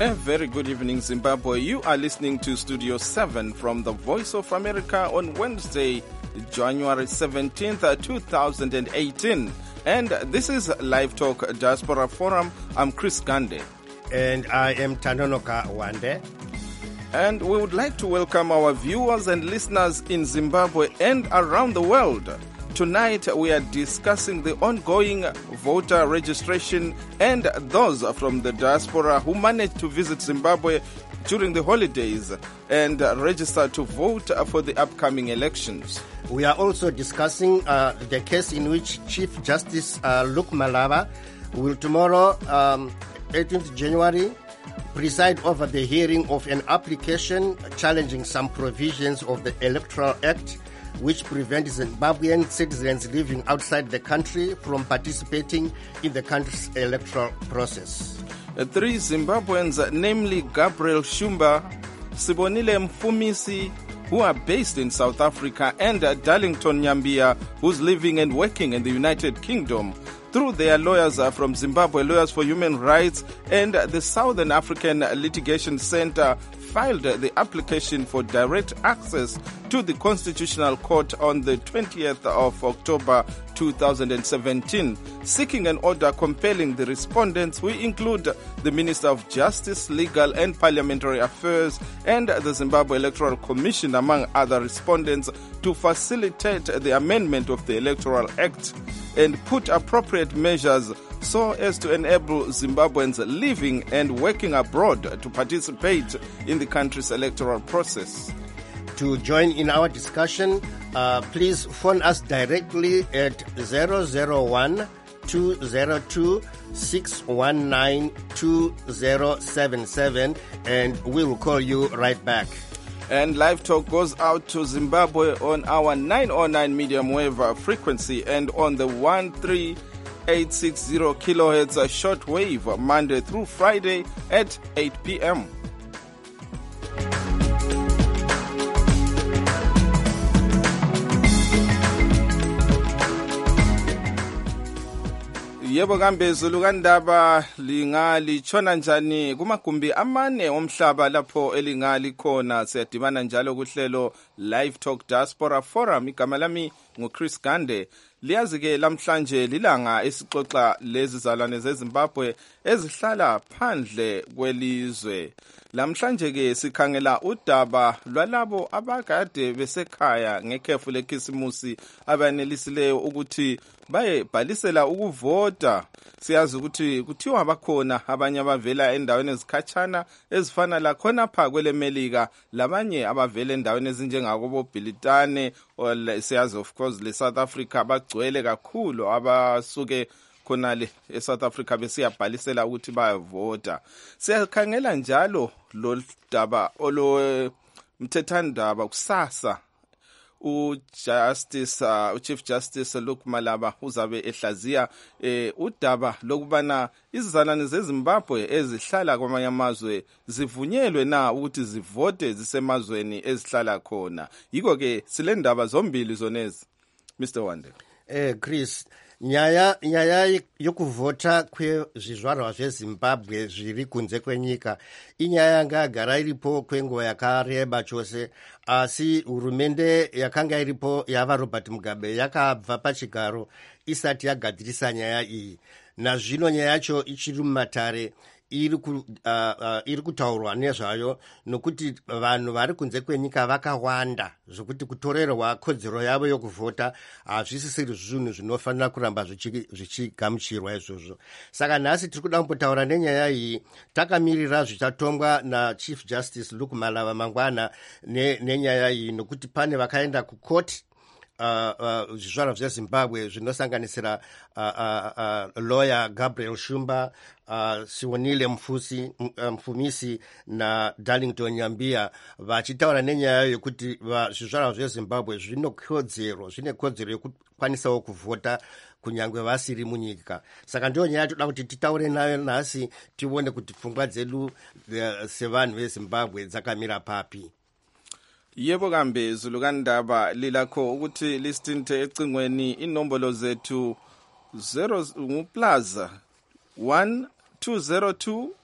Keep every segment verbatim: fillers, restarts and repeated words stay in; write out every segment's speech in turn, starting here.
A very good evening, Zimbabwe. You are listening to Studio seven from the Voice of America on Wednesday, January seventeenth, two thousand eighteen. And this is Live Talk Diaspora Forum. I'm Chris Gande. And I am Tanonoka Wande. And we would like to welcome our viewers and listeners in Zimbabwe and around the world. Tonight we are discussing the ongoing voter registration and those from the diaspora who managed to visit Zimbabwe during the holidays and register to vote for the upcoming elections. We are also discussing uh, the case in which Chief Justice uh, Luke Malava will tomorrow, um, eighteenth January, preside over the hearing of an application challenging some provisions of the Electoral Act which prevent Zimbabwean citizens living outside the country from participating in the country's electoral process. Three Zimbabweans, namely Gabriel Shumba, Sibonile Mfumisi, who are based in South Africa, and Darlington Nyambia, who's living and working in the United Kingdom, through their lawyers from Zimbabwe Lawyers for Human Rights and the Southern African Litigation Center, filed the application for direct access to the Constitutional Court on the twentieth of October two thousand seventeen, seeking an order compelling the respondents, who include the Minister of Justice, Legal and Parliamentary Affairs and the Zimbabwe Electoral Commission, among other respondents, to facilitate the amendment of the Electoral Act and put appropriate measures so as to enable Zimbabweans living and working abroad to participate in the country's electoral process. To join in our discussion, uh, please phone us directly at zero zero one, two zero two, six one nine, two zero seven seven and we will call you right back. And Live Talk goes out to Zimbabwe on our nine oh nine medium wave frequency and on the one three eight six zero kilohertz short wave, Monday through Friday at eight p.m. Yebo kambe Zulu kandaba lingali chona njani kumagumbi amane omhlaba lapho elingali khona. Siyadibana njalo kuhlelo Live Talk Diaspora Forum. Igama lami nguChris Gande. Liyazi ke lamhlanje lilanga esixoxa lezi zalwane zeZimbabwe ezihlala phandle kwelizwe. Lamhlanje ke sikhangela udaba lwalabo abakade besekhaya ngekhefu lekhisimusi abanelisileyo ukuthi baye bhalisela ukuvota. Siyazi ukuthi kuthiwa bakhona abanye abavela endaweni ezikhatshana ezifana la khona pha kwelemelika, labanye abavela endaweni ezinjengakobo Bhilitane, siyazi of course le South Africa bagcwele kakhulu abasuke khonale eSouth Africa besiyabhalisela ukuthi bayavota. Siyakhangela njalo lo daba olo mthethandaba kusasa uJustice uh, uChief Justice Luke Malava uzabe ehlaziya eh, udaba lokubana izizalwane zeZimbabwe ezihlala kwamanye amazwe zivunyelwe na ukuthi zivote zisemazweni ezihlala khona. Yiko ke silendaba zombili zonezi Mister Wande. Eh Chris, nyaya nyaya yokuvota kwezvizvarwa zveZimbabwe zviri kunze kwenyika inyaya yanga yagara iripo kwenguva yakareba chose, asi hurumende yakanga iripo yava Robert Mugabe yakabva pachigaro isati yagadzirisa nyaya iyi. Nazvino nyaya yacho ichiri mumatare, iri ku, uh, uh, iri kutaurwa nezvayo nokuti vanhu vari kunze kwenyika vakawanda zvokuti kutorerwa kodzero yavo yokuvota hazvisisiri zvinhu zvinofanira kuramba zvichigamuchirwa izvozvo. Saka nhasi tiri kuda kumbotaura nenyaya iyi, takamirira zvichatongwa naChief Justice Luke Malava mangwana nenyaya iyi, nokuti pane vakaenda kukoti Uh, uh, zvizvarwa zveZimbabwe zvinosanganisira uh, uh, uh, lawyer Gabriel Shumba, uh, Sibonile Mfusi, Mfumisi na Darlington Nyambia, vachitaura nenyaya yokuti zvizvarwa zveZimbabwe zvine kodzero zvine kodzero yokukwanisawo kuvota kunyangwe vasiri munyika. Saka ndio nyaya toda kuti titaure nayo nhasi, tione kuti pfungwa dzedu sevanhu veZimbabwe dzakamira papi. Yebo kambe Zulu kandaba lilakho ukuthi listinte ecingweni inombolo zethu zero plus one two zero two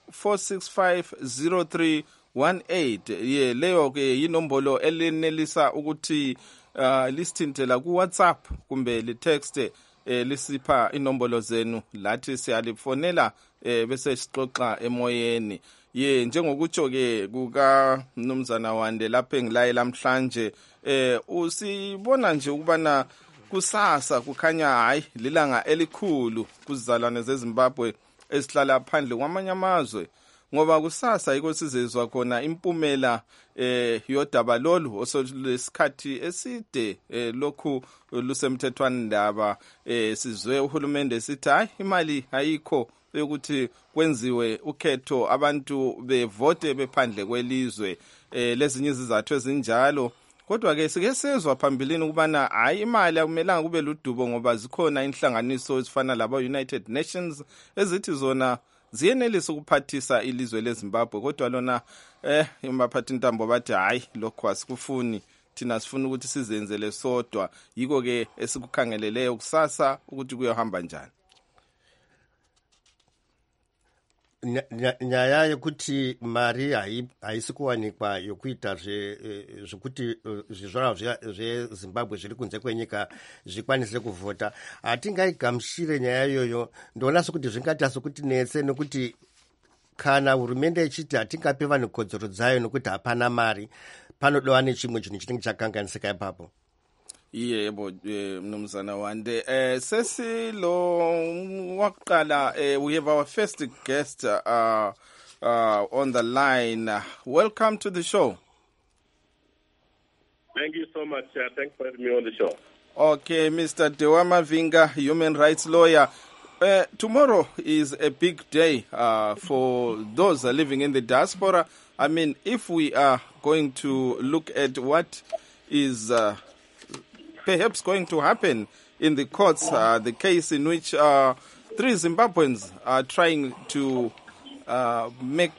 four six five zero three one eight. Ye leyo ke yinombolo elenelisa ukuthi uh, lisithintela ku WhatsApp kumbe li text eh, lisipha inombolo zenu lathi siyalifonela eh, bese sixoxa emoyeni. Ye njengokutsho ke kuka Mnumzana Wande lapha engilaye lamhlanje eh usibona nje ukubana kusasa kukhanya hayi lilanga elikhulu kuzizalwane zeZimbabwe esihlala phandle kwamanye amazwe, ngoba kusasa yiko sizezwa khona impumela eh yodaba lolu osolesikhathi eside eh, lokhu lusemthethwana ndaba eh sizwe uhulumende sithi hayi imali ayikho ukuthi kwenziwe ukhetho abantu bevote bephandle kwelizwe eh lezinye izizathu ezinjalo. Kodwa ke sike sezwa phambilini ukubana hayi imali akumelanga kube ludubo, ngoba zikhona inhlanganiso ezifana laba United Nations ezithi zona ziyenelisa ukuphathisa ilizwe leZimbabwe, kodwa lona eh imphathi intambo bathi hayi lokho asikufuni, thina sifuna ukuthi sizenzele sodwa. Yiko ke esikukhangeleleyo kusasa ukuthi kuyohamba njani. Nyaya yekuti mari haisikuwanikwa yokuita zvekuti zvizvarwa zveZimbabwe zviri kunze kwenyika zvikwanise kuvhota, hatingaigamuchire nyaya iyoyo. Ndoona sokuti zvingaita sokuti netse, nekuti kana hurumende ichiti hatingape vanhu kodzero dzayo nekuti hapana mari, panodova nechimwe chinhu chinenge chakanganisika ipapo. Yebo Mnumzana Wande, eh sesi lo waqala eh, we have our first guest uh, uh, on the line. Welcome to the show. Thank you so much. Uh, thanks for having me on the show. Okay, Mister Dewa Mavinga, human rights lawyer. Uh, tomorrow is a big day uh, for those living in the diaspora. I mean, if we are going to look at what is uh, perhaps going to happen in the courts, uh, the case in which uh, three Zimbabweans are trying to uh, make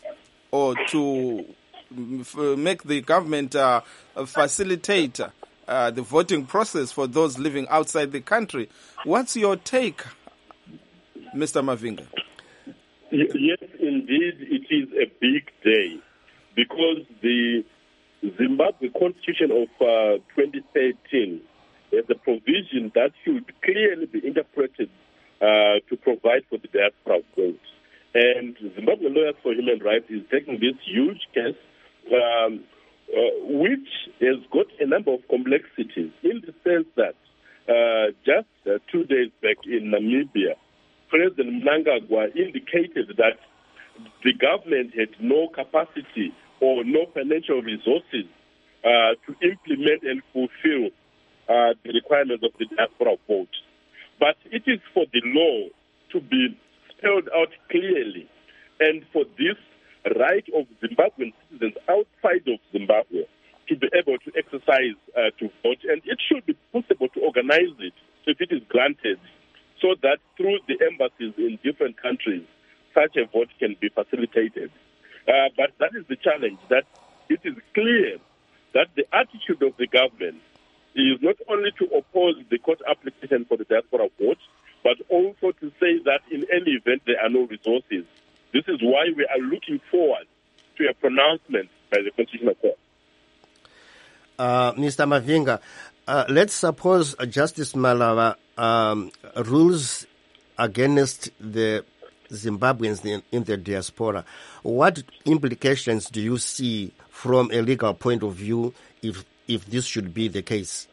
or to f- make the government uh, facilitate uh, the voting process for those living outside the country. What's your take, Mister Mavinga? Yes, indeed, it is a big day because the Zimbabwe Constitution of uh, twenty thirteen has a provision that should clearly be interpreted uh, to provide for the diaspora vote. And Zimbabwe Lawyers for Human Rights is taking this huge case, um, uh, which has got a number of complexities in the sense that uh, just uh, two days back in Namibia, President Mnangagwa indicated that the government had no capacity or no financial resources uh, to implement and fulfill uh, the requirements of the diaspora vote. But it is for the law to be spelled out clearly, and for this right of Zimbabwean citizens outside of Zimbabwe to be able to exercise uh, to vote, and it should be possible to organize it if it is granted, so that through the embassies in different countries, such a vote can be facilitated. Uh, but that is the challenge, that it is clear that the attitude of the government is not only to oppose the court application for the diaspora vote, but also to say that in any event there are no resources. This is why we are looking forward to a pronouncement by the Constitutional Court. Uh, Mister Mavinga, uh, let's suppose Justice Malava um, rules against the Zimbabweans in, in the diaspora. What implications do you see from a legal point of view if if this should be the case?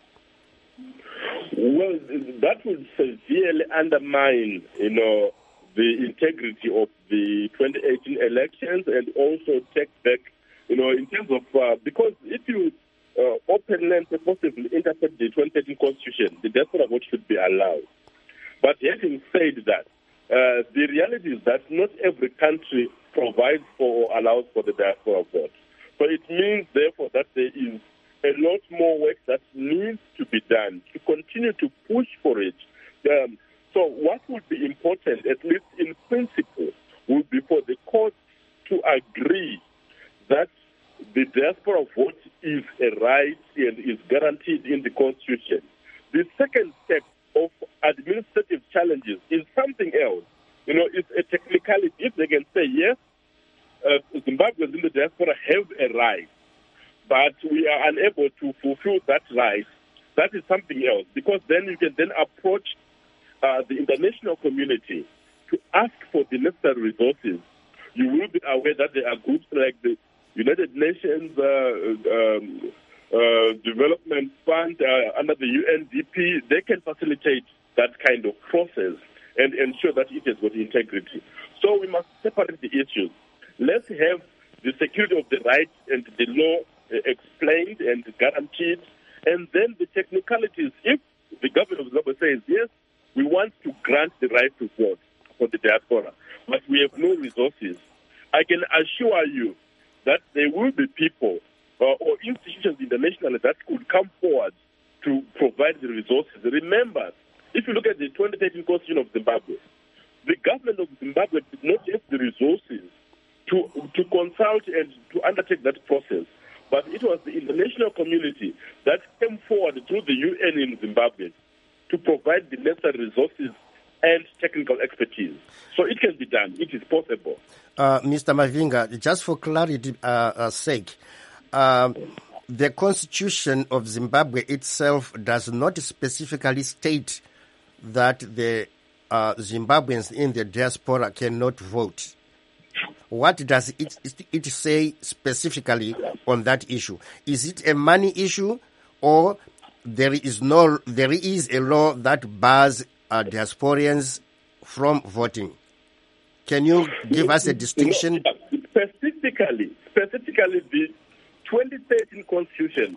Well, that would severely undermine, you know, the integrity of the twenty eighteen elections, and also take back, you know, in terms of uh, because if you uh, openly and purposefully interpret the twenty thirteen Constitution, the diaspora vote should be allowed. But having said that, Uh, the reality is that not every country provides for or allows for the diaspora vote. So it means, therefore, that there is a lot more work that needs to be done to continue to push for it. Um, so what would be important, at least in principle, would be for the court to agree that the diaspora vote is a right and is guaranteed in the Constitution. The second step of administrative challenges is something else. You know, it's a technicality. If they can say, yes, diaspora have a right, but we are unable to fulfill that right, that is something else, because then you can then approach uh, the international community to ask for the necessary resources. You will be aware that there are groups like the United Nations uh, um, uh, Development Fund uh, under the U N D P. They can facilitate that kind of process and ensure that it has got integrity. So we must separate the issues. Let's have the security of the rights and the law uh, explained and guaranteed, and then the technicalities. If the government of Zimbabwe says, yes, we want to grant the right to vote for the diaspora, but we have no resources, I can assure you that there will be people uh, or institutions internationally that could come forward to provide the resources. Remember, if you look at the twenty thirteen Constitution of Zimbabwe, the government of Zimbabwe did not have the resources to, to consult and to undertake that process, but it was the international community that came forward through the U N in Zimbabwe to provide the necessary resources and technical expertise. So it can be done. It is possible. Uh, Mister Mavinga, just for clarity uh, uh, sake, uh, the Constitution of Zimbabwe itself does not specifically state that the uh, Zimbabweans in the diaspora cannot vote. What does it, it say specifically on that issue? Is it a money issue, or there is no there is a law that bars uh, diasporians from voting? Can you give us a distinction? Specifically, specifically, the twenty thirteen Constitution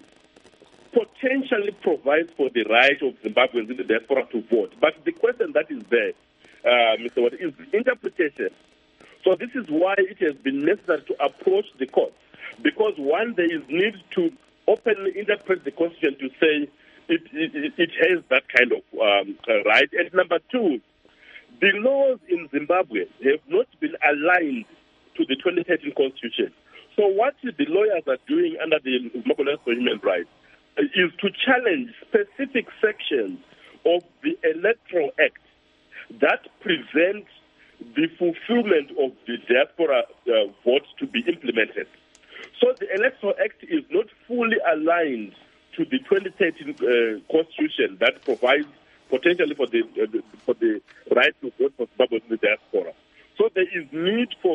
potentially provides for the right of Zimbabweans in the diaspora to vote. But the question that is there, uh, Mister Watt, is interpretation. So this is why it has been necessary to approach the court, because one, there is need to openly interpret the Constitution to say it, it, it has that kind of um, uh, right. And number two, the laws in Zimbabwe have not been aligned to the twenty thirteen Constitution. So what the lawyers are doing under the Zimbabwe Laws for Human Rights is to challenge specific sections of the Electoral Act that prevent the fulfillment of the diaspora uh, vote to be implemented. So the Electoral Act is not fully aligned to the twenty thirteen uh, Constitution that provides potentially for the, uh, the for the right to vote for Zimbabwe in the diaspora. So there is need for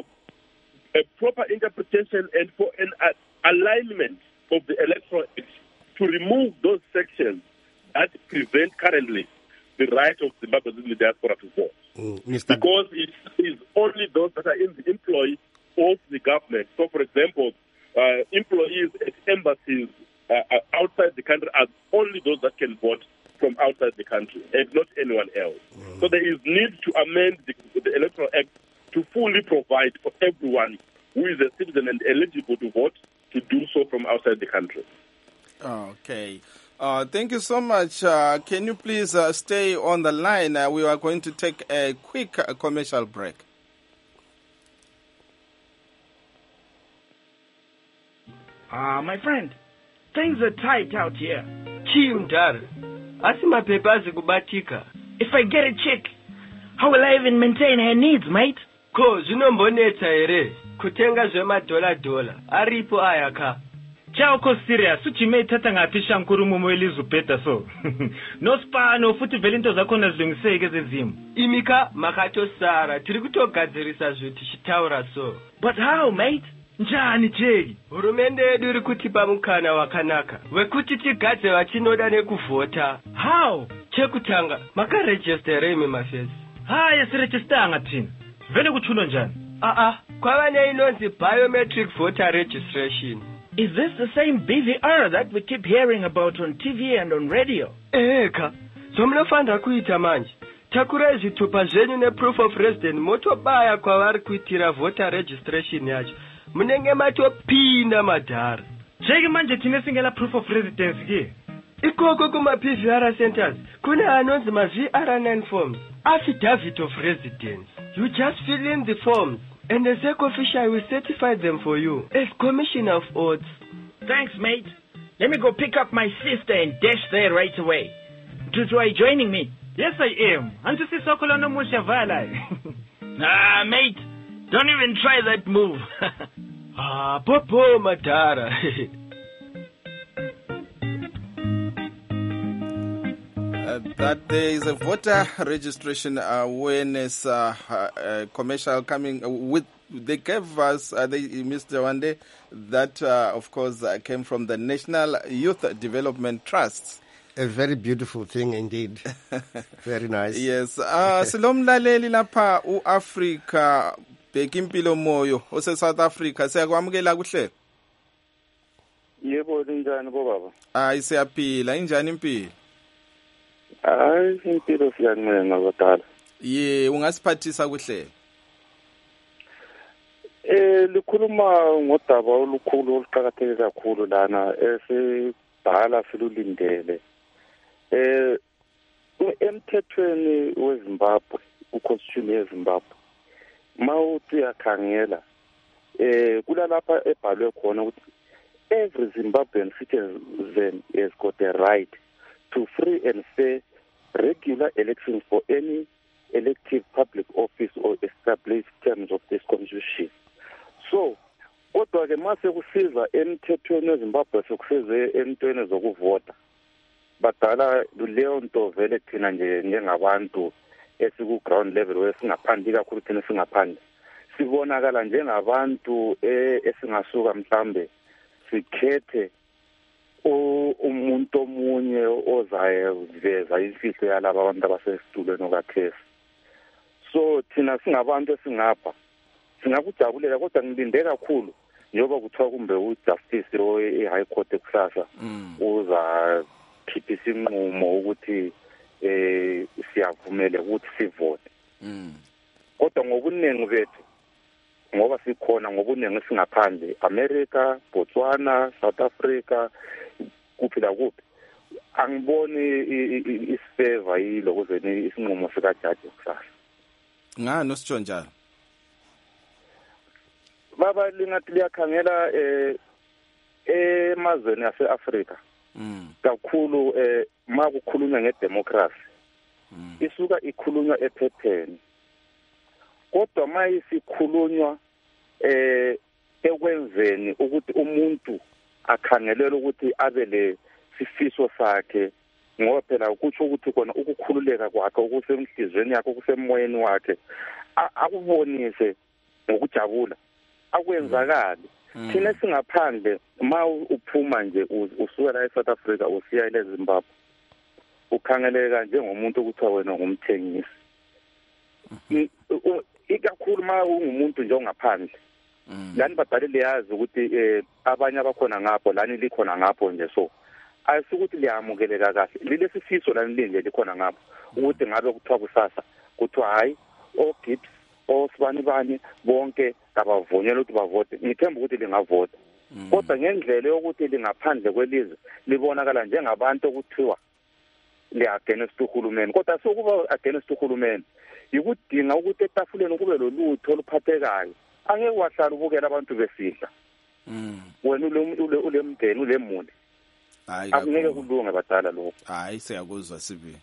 a proper interpretation and for an uh, alignment of the Electoral Act to remove those sections that prevent currently the right of Zimbabweans in the diaspora to vote. Mm, because it is only those that are in the employ of the government. So, for example, uh, employees at embassies uh, outside the country are only those that can vote from outside the country, and not anyone else. Mm. So there is need to amend the, the Electoral Act to fully provide for everyone who is a citizen and eligible to vote to do so from outside the country. Okay. Uh, thank you so much. Uh, can you please uh, stay on the line? Uh, we are going to take a quick uh, commercial break. Ah, uh, my friend, things are tight out here. If I get a chick, how will I even maintain her needs, mate? Ko zvinombonetsa here kutenga zvemadola dola aripo ayaka. Chauko serious uchimeithatha ngapi shankuru mumo elizubhedha so. No spa no futhi vele into zakhona zilungiseke zezimo. Imika makatosara tiri kutogadzirisa zvo tichitaura so. But how, mate? Njani jeki? Hurumende yedu iri kutipa mukana wakanaka wekuti tigadze vachinoda nekuvhota. How? Chekutanga makarejistera imi mafesi. Haya sirejistanga thina. Vele kuchuno njani? Ah ah, kwava neinonzi biometric voter registration. Is this the same B V R that we keep hearing about on T V and on radio? Eka, zvomunofanira kuita manje. Takurai zvitupa zvenyu neproof of residence motobaya kwavari kuitira voter registration yacho. Munenge matopinda madhara. Jeki manje tine singela proof of residence ki? Ikoko kuma P V R centers kune anonzi ma V R nine forms, affidavit of residence. You just fill in the forms and the Z E C official will certify them for you as Commissioner of Oaths. Thanks, mate. Let me go pick up my sister and dash there right away. Tutu, are you joining me? Yes, I am. Aren't you Sisokolo no Mushavala? Ah, mate, don't even try that move. Ah, popo Madara. Uh, that there is a voter registration awareness uh, uh, commercial coming uh, with. They gave us, uh, they, Mister Wande, that uh, of course uh, came from the National Youth Development Trusts. A very beautiful thing indeed. Very nice. Yes. Uh, silomlaleli lapha uAfrica bheka impilo moyo ose South Africa siyakwamukela kuhle. Yebo linjani bo baba? Hayi siyaphila injani impilo? Hayi impilo siyanqena ngabadala. Ye ungasiphathisa kuhle. Eh likhuluma ngodaba olukhulu oluqhakatheke kakhulu lana esidala silulindele. Eh emthethweni weZimbabwe uconstitution yeZimbabwe mawuthi yakhangela eh kulalapha ebhalwe khona ukuthi every Zimbabwean citizen has got a right to free and fair regular elections for any elective public office or established terms of this constitution. So kodwa ke mase kusiza emthethweni weZimbabwe sokusize entweni zokuvota badala leyo nto vele thina nje njengabantu esiku ground level wesingaphandle kakhulu thina singaphandle sibonakala njengabantu esingasuka mhlambe sikhethe umuntu omunye ozayeveza imfihlo yalabo abantu abasesitulweni okakhesi. So thina singabantu esingapha singakujabulela kodwa ngilinde kakhulu njengoba kuthiwa kumbe ujustice e-high court ekusasa uza khiphisa inqumo ukuthi eh siyavumela ukuthi sivote. Kodwa ngobuningi bethu ngoba sikhona ngobuningi singaphandle America, Botswana, South Africa kuphila kuphi angiboni isifeva yilo kuzeni isinqumo sika judge kusasa. Ngani sitsho njalo? Baba lingathi liyakhangela eh emazweni ase-Africa kakhulu eh makukhulunywa ngedemocracy isuka ikhulunywa ephepheni kodwa mayisikhulunywa eh ekwenzeni ukuthi umuntu akhangelele ukuthi abe le sifiso sakhe ngoba phela ukuthi ukuthi khona ukukhululeka kwakhe okusemhlizweni yakhe okusemoyeni wakhe akubonise ngokujabula akwenzakala. Thina singaphandle ma uphuma nje usuka la eSouth Africa usiya eZimbabwe ukhangeleka njengomuntu okuthiwa wena ngumthengisi. Ikakhulu ma ungumuntu nje ongaphandle lani badala liyazi ukuthi abanye abakhona ngapho lani likhona ngapho nje so ayisukuthi liyamukeleka kahle lile sifiso lani linje likhona ngapho ukuthi ngabe kuthiwa kusasa kuthiwa hayi oGibbs osibani bani bonke abavunyelwa ukuthi bavote ngithemba ukuthi lingavota kodwa ngendlela yokuthi lingaphandle kwelizwe libonakala njengabantu okuthiwa li-against uhulumeni kodwa sokuba against uhulumeni yikudinga ukuthi etafuleni kube lolutho oluphathekayo angeke wahlala ubukela abantu besidla wena ule ule mndeni ule muli hayi akungeke kulunge badala lokho. Hayi siyakuzwa sibi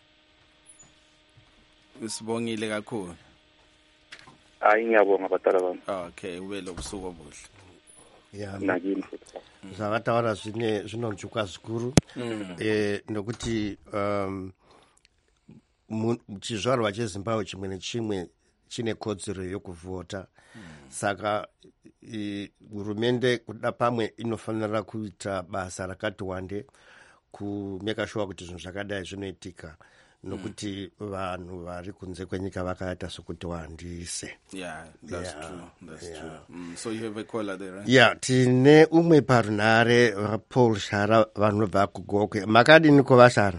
usibongile kakhulu. Hayi ngiyabonga badala bami. Okay ube lobusuku obuhle. Yeah. Nakini zvakataura zvine zvinonzwika zvikuru eh nokuti um chizvarwa cheZimbabwe chimwe nechimwe chine kodzero yokuvota saka hurumende kuda pamwe inofanira kuita basa rakati wande kumeka sure kuti zvinhu zvakadai zvinoitika nokuti vanhu vari kunze kwenyika vakaita sokuti wandise. Yeah, that's yeah. true. That's yeah. true. Mm, so you have a caller there, right? Yeah, tine umwe parunare Paul Shara vanobva kugokwe. Makadini kuvashara?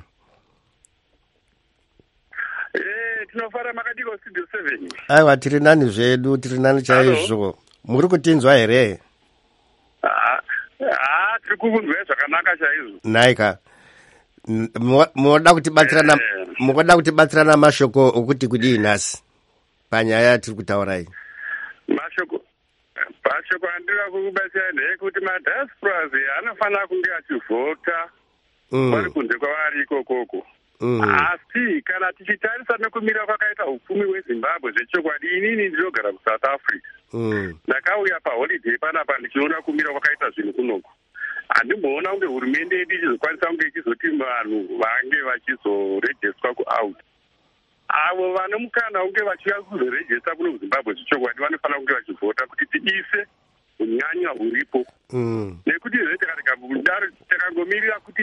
Eh, tinofara makadiko studio seven. Aiwa tiri nani zvedu, tiri nani chaizvo. Muri kutinzwa here? Ah, ah, tiri kukunzwa zvakanaka chaizvo. Naika. Moda kutibatsirana moda kutibatsirana mashoko okuti kudii nhasi panyaya tiri kutaura iyi. Mashoko mashoko andira kukubatsira ndekuti madiasporas anofanira kunge achivhota vari kunze kwavari ikokoko asi kana tichitarisa nekumira kwakaita upfumi hwezimbabwe zvechokwadi, inini ndinogara kuSouth Africa, ndakauya paholiday panapa ndichiona kumira kwakaita zvinhu kunoku. Handimboona kunge hurumende yedu ichizokwanisa kunge ichizoti vanhu vange vachizorejestwa kuout. Avo vane mukana kunge vachiuya kuzorejesta kuno kuZimbabwe zvechokwadi vanofanira kunge vachivhota kuti tiise unyanya huripo, nekuti takangomirira kuti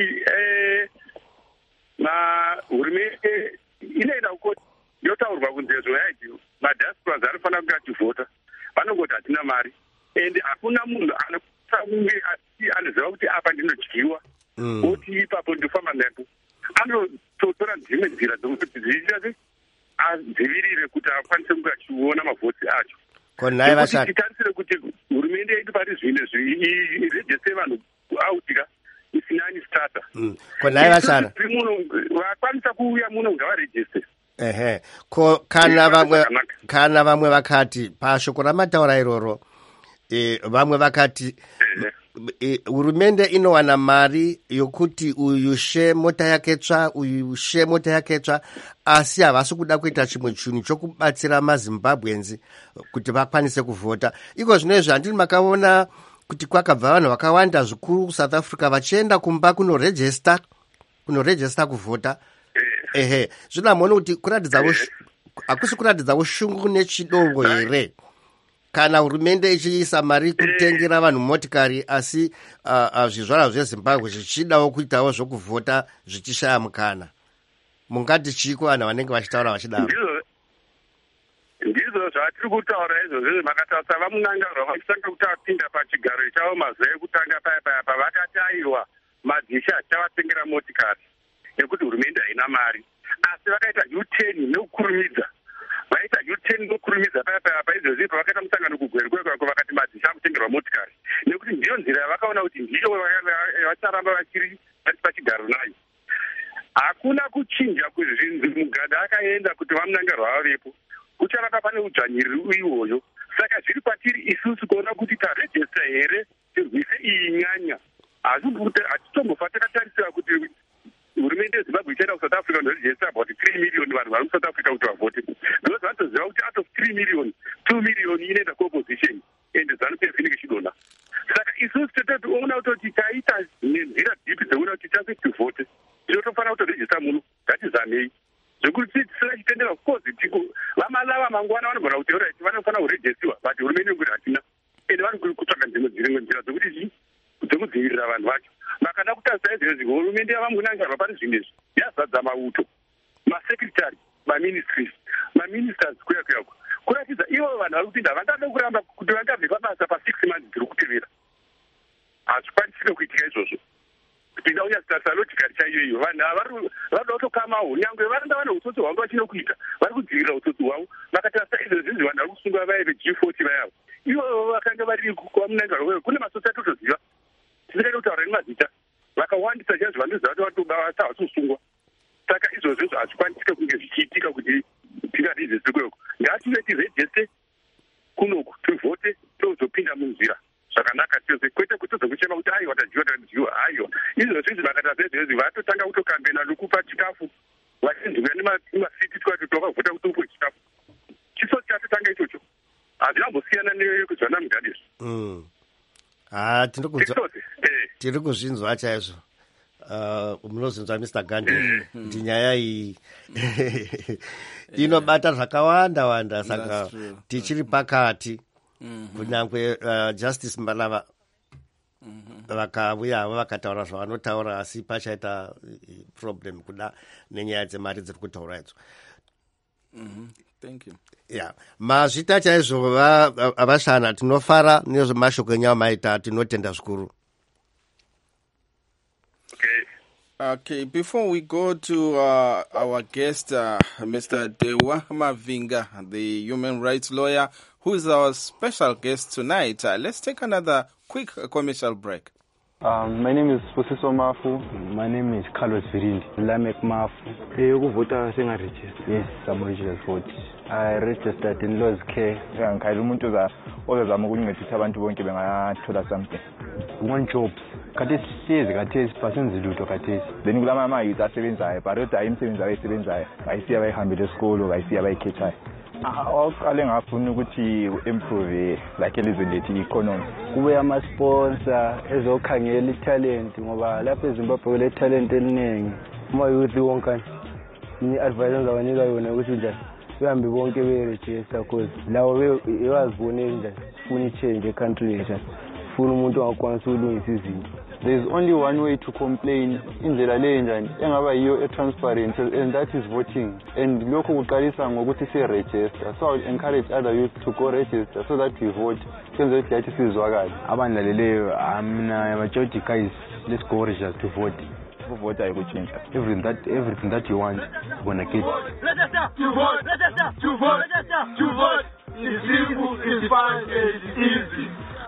hurumende inoenda kukoti yotaurwa kunzezvo yaiti madiasporas anofanira kunge achivhota, vanongoti hatina mari, ende hakuna munhu anokunge anoziva kuti apa ndinodyiwa oti ipapo ndofamba nepo. Anototora dzimwe nzira dzokuti dziite adzivirire kuti akwanise kunge achiona mavhotsi acho. Titarisire kuti hurumende yedu pari zvino irejeste vanhu kuautika isinani starter. Konai vasara vakwanisa kuuya muno ngavarejeste. Ehe, ko kana vamwe kana vamwe vakati pashoko ramataura iroro, e, vamwe vakati hurumende inowana mari yokuti uyu she mota yake tsva uyu she mota yake tsva, asi havasi kuda kuita chimwe chinhu chokubatsira maZimbabwenzi kuti vakwanise kuvhota. Iko zvinezvi handini makaona kuti kwakabva vanhu vakawanda zvikuru kuSouth Africa vachienda kumba kunorejesta kunorejesta kuvhota. Ehe, zvinamuona kuti kuratidza hakusi kuratidza ushungu nechidongo here kana hurumende ichiisa mari kutengera vanhu motikari, asi uh, uh, zvizvarwa zveZimbabwe zvichidawo kuitawo zvokuvhota zvichishaya mukana. Mungati chiko vanhu vanenge vachitaura vachidaro? Ndizvo zvatiri kutaura izvozvo. Makataura vamunangarwa vachitanga kuti apinda pachigaro chavo mazuva ekutanga paya paya pavakati aiwa madhisha achavatengera motikari nekuti hurumende haina mari, asi vakaita U-turn nekukurumidza vaita U-turn nekukurumidza paya paya paizvozvi pavakaita musangano kugwerwe kwako vakati madhisha akutengerwa motikari, nekuti ndiyo nzira yavakaona kuti ndiyo vacharamba vachiri pachigaro nayo. Hakuna kuchinja kuzvinzi, mugada akaenda kuti vamunangarwa vavepo, kucharamba pane udzvanyiriri iwoyo. Saka zviri patiri isusu kuona kuti tarejesta here tirwise iyi nyanya. Hatitombofa takatarisira kuti hurumende yeZimbabwe ichaenda kuSouth Africa ndorejesta about three million vanhu vari kuSouth Africa kuti vavote, because vanotoziva kuti out of three million two million inoenda kuopposition ende ZANU-P F inenge ichidonha. Saka isusu totoona kuti taita nenzira dzipi dzekuona kuti tichase tivote, tinotofanira kutorejesta muno, ngatizamei zvokuti tisina chitendera. Of course vamalava mangwana vanogona kutaura kuti vanofanira kurejestiwa, but hurumende ngoti hatina, ende vari kutsvaga dzimwe nzira dzokuti dzokudzivirira vanhu vacho. Vakada kutarisa izvezvi hurumende yavamunangarwa pari zvinezvi yazadza mauto, masekretary, maministries, maministers kuya kuyako, kuratidza ivo vanhu vari kupinda vangada kuramba kuti vangabve pabasa pasix months dziri kutevera. Hazvikwanisike kuitika izvozvo. Kupinda unyasitarisa lotikari chaiyo iyo, vanhu ava vanoda kutokamawo, nyangwe varanda vane utsotsi hwavo vachino kuita, vari kudzivirira utsotsi hwavo. Vakatarisa izvezvi vanhu vari kusunga vaive G forty vayavo, ivo vakanga vari kwamunangarwa, kune masotsi atotoziva tisingaita kutaura nemazita, vakawandisa chaizvo vanoziva kuti vatobata vasosungwa. Saka izvozvo hazvikwanisike kunge zvichiitika kuti tingarejeste kweko. Ngative tirejeste kunoku, tivhote, tozopinda munzira zvakanaka chose, kwete kuti tozokuchema kuti aiwa tadyiwa tadyiwa. Aiwa, izvozvo izvi vakatarisa izvezvi vatotanga kutokambena nokupa chikafu, vachinzwira nemasiti tikati twakavhota kuti upe chikafu. Chisoti chatotanga ichocho hazvinambosiyana nekuzvana mugadizvo. Ah, tiri kuzvinzwa chaizvo. Uh, munozinzwa Mister Gandhi kuti nyaya iyi inobata zvakawanda wanda, saka tichiri pakati kunyangwe uh, Justice Mbalava vakauyawo vakataura zvavanotaura, asi pachaita problem kuda nenyaya dzemari dziri kutaura idzo. Thank you. Yeah. Mazvita chaizvo vashana tinofara nezvemashoko enyama maita, tinotenda zvikuru. Okay. Okay, before we go to uh, our guest, uh, Mister Dewa Mavinga, the human rights lawyer, who is our special guest tonight, uh, let's take another quick commercial break. Um, my name is Posiso Mafu. My name is Carlos Virindi. Lamek Mafu. You vote singa register? Yes, I'm registered vote. I registered in Laws Care. Ngikhayilumuntu za obezama ukuncedisa abantu bonke bengathola something. One jobs. khathesi sihlezi khathesi basenzi lutho khathesi then kulama ama-youth asebenzayo but kodwa imisebenzi abayisebenzayo ayisiyo abayihambele esikolο ayisiyo abayikhethayo oqale ngafuna ukuthi improve like elizweni lethu i-economy kube ama-sponsor ezokhangela i-talent ngoba lapha eZimbabwe kule talent eliningi ama-youth wonkani ni-advice engizabanika yona ukuthi njani behambe bonke be-register cause lawo bewaziboneli njani sifuna i-change e-country yethu sifuna umuntu ongakwanisa ukulungisa izinto. There's only one way to complain indlela le njani engaba yiyo e-transparent and that is voting and lokho kuqalisa ngokuthi si-register so I would encourage other youth to go register so that we vote senze ukuthi yathi sizwakale abandilaleleyo mina majority guys let's go register to vote ukuvota ayikutshintsha everything that everything that you want you're gonna get register to vote register to vote register to vote it's simple it's fun it's easy.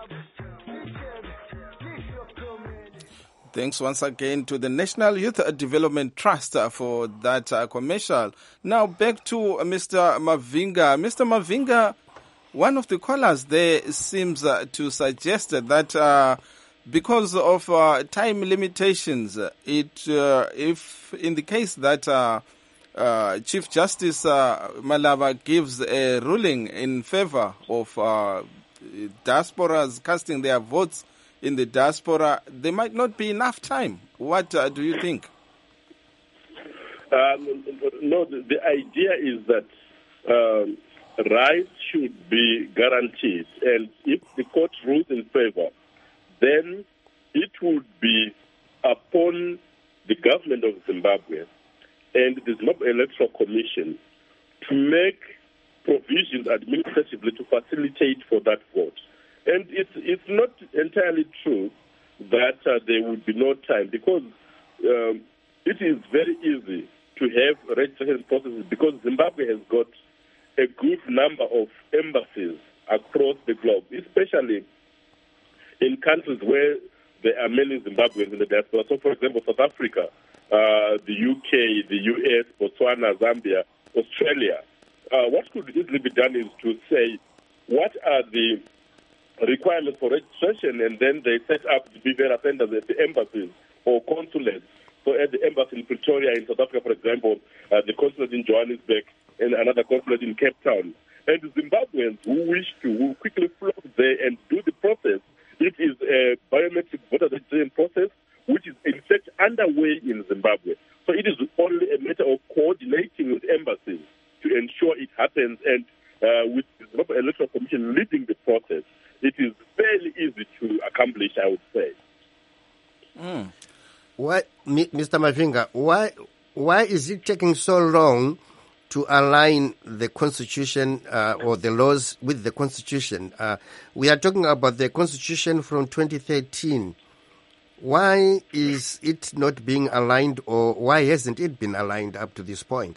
Thanks once again to the National Youth Development Trust uh, for that uh, commercial. Now back to uh, Mister Mavinga. Mister Mavinga, one of the callers there seems uh, to suggest that uh, because of uh, time limitations, it uh, if in the case that uh, uh, Chief Justice uh, Malava gives a ruling in favor of uh, diasporas casting their votes in the diaspora, there might not be enough time. What uh, do you think? Um, no, the, the idea is that um, rights should be guaranteed, and if the court rules in favor, then it would be upon the government of Zimbabwe and the Zimbabwe Electoral Commission to make provisions administratively to facilitate for that vote. And it's it's not entirely true that uh, there would be no time because um, it is very easy to have registration processes because Zimbabwe has got a good number of embassies across the globe, especially in countries where there are many Zimbabweans in the diaspora. So, for example, South Africa, uh, the U K, the U S, Botswana, Zambia, Australia. Uh, what could easily be done is to say, what are the requirements for registration, and then they set up the B V R centers at the embassies or consulates. So at the embassy in Pretoria in South Africa, for example, uh, the consulate in Johannesburg, and another consulate in Cape Town. And Zimbabweans who wish to will quickly flock there and do the process. It is a biometric voter registration process which is in fact underway in Zimbabwe. So it is only a matter of coordinating with embassies to ensure it happens, and uh, with the Zimbabwe Electoral Commission leading the process, it is fairly easy to accomplish, I would say. Mm. Why, Mister Mavinga, why why is it taking so long to align the Constitution uh, or the laws with the Constitution? Uh, we are talking about the Constitution from twenty thirteen. Why is it not being aligned, or why hasn't it been aligned up to this point?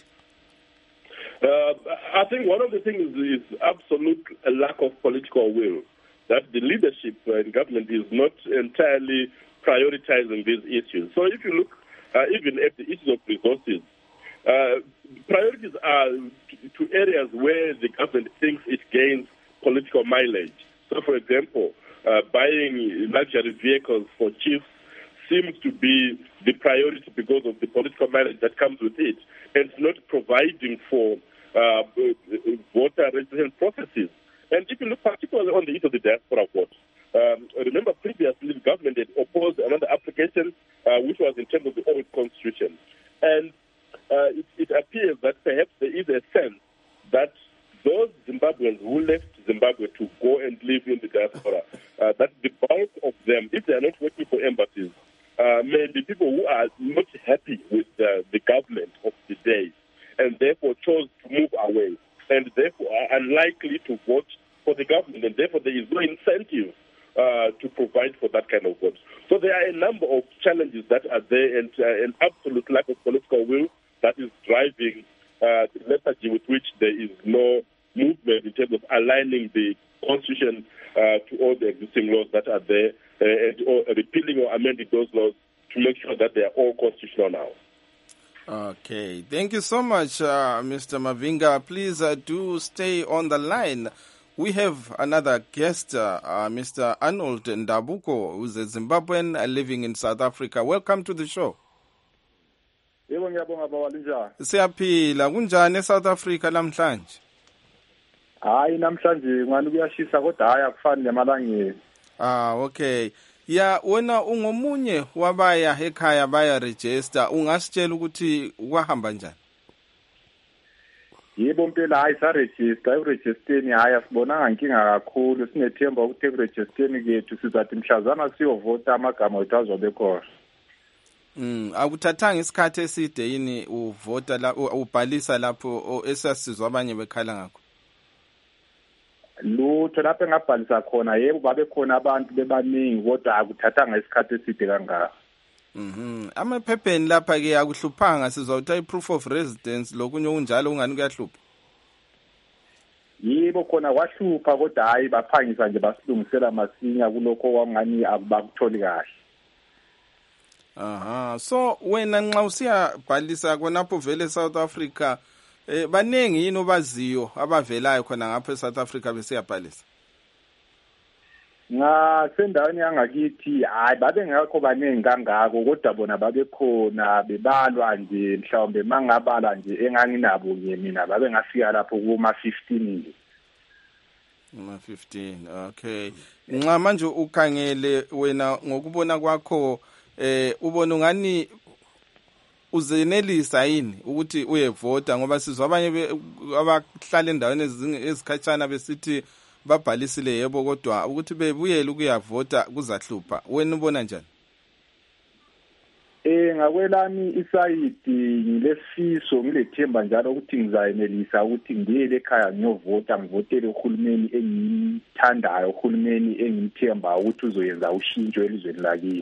Uh, I think one of the things is absolute lack of political will, that the leadership in government is not entirely prioritizing these issues. So if you look uh, even at the issues of resources, uh, priorities are to, to areas where the government thinks it gains political mileage. So, for example, uh, buying luxury vehicles for chiefs seems to be the priority because of the political mileage that comes with it, and not providing for uh, voter registration processes. And if you look particularly on the issue of the diaspora vote, um, remember previously the government had opposed another application uh, which was in terms of the old constitution. And uh, it, it appears that perhaps there is a sense that those Zimbabweans who left Zimbabwe to go and live in the diaspora, uh, that the bulk of them, if they are not working for embassies, uh, may be people who are not happy with uh, the government of the day and therefore chose to move away, and therefore are unlikely to vote for the government, and therefore there is no incentive uh, to provide for that kind of vote. So there are a number of challenges that are there, and uh, an absolute lack of political will that is driving uh, the lethargy with which there is no movement in terms of aligning the constitution uh, to all the existing laws that are there, uh, and or repealing or amending those laws to make sure that they are all constitutional now. Okay, thank you so much, uh, Mister Mavinga. Please uh, do stay on the line. we have another guest, uh, uh, Mister Arnold Ndabuko, who's a Zimbabwean uh, living in South Africa. Welcome to the show. Yebo ngiyabonga baba linjani? Siyaphila, kunjani eSouth Africa namhlanje? Hayi namhlanje ngani kuyashisa kodwa hayi akufani nemalangeni. Ah, okay. Ya wena ungomunye wabaya ekhaya baya register, ungasitshela ukuthi kwahamba njani? Yebo mpela hayi sa register, eregisteni hayi asibonanga inkinga kakhulu, sinethemba ukuthi eregisteni kethu sizathi mhlazana siyovota amagama ethu azobe khona. Mm, akuthathanga isikhathi eside yini uvota la ubhalisa lapho esasizwa abanye bekhala ngakho? Lutho lapho engabhalisa khona yebo babe khona abantu bebaningi kodwa akuthathanga isikhathi eside kangaka. Mhm. Amaphepheni lapha ke akuhluphanga sizwa ukuthi i-proof of residence lokunye kunjalo ungani kuyahlupha? Yebo khona kwahlupha kodwa hayi baphangisa nje basilungisela masinya kulokho kwangani abakutholi kahle. Aha, so wena nxa usiyabhalisa khonapho vele South Africa eh baningi yini obaziyo abavelayo khona ngapha eSouth Africa besiyabhalisa? Nga sendaweni yangakithi hayi babe ngakho baningi kangako kodwa bona babe khona bebalwa nje mhlawumbe mangabala nje enganginabo nje mina babe ngafika lapho kuma fifteen nje. Uma fifteen, okay. Nxa manje ukhangele wena ngokubona kwakho eh ubona ungani uzenelisa yini ukuthi uyevota ngoba sizwa abanye abahlala endaweni ezikhatshana besithi babhalisile yebo kodwa ukuthi bebuyele ukuyavota kuzahlupha. Wena ubona njani? Eh ngakwelami isayidi ngilesifiso ngilethemba njalo ukuthi ngizayenelisa ukuthi ngiyele ekhaya ngiyovota ngivotele uhulumeni engimthandayo, uhulumeni engimthemba ukuthi uzoyenza ushintsho elizweni lakini.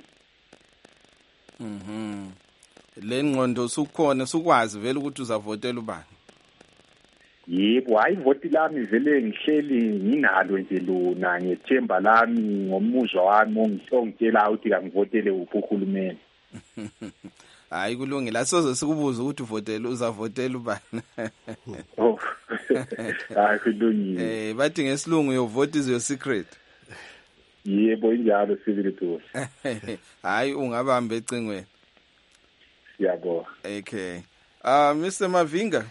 Mhm. Le ngqondo sukhona sukwazi vele ukuthi uzavotela ubani? Yebo hayi voti lami vele ngihleli nginalo nje lona ngethemba lami ngomuzwa wami ongitshela ukuthi angivotele uphi uhulumeni. Hayi kulungile asoze sikubuza ukuthi uvotela uzavotela ubani. Oh. Hayi kulungile. Eh bathi ngesilungu your vote is your secret. Yebo injalo sibili. Hayi ungabamba ecingweni. Siyabonga. Okay. Uh Mister Mavinga.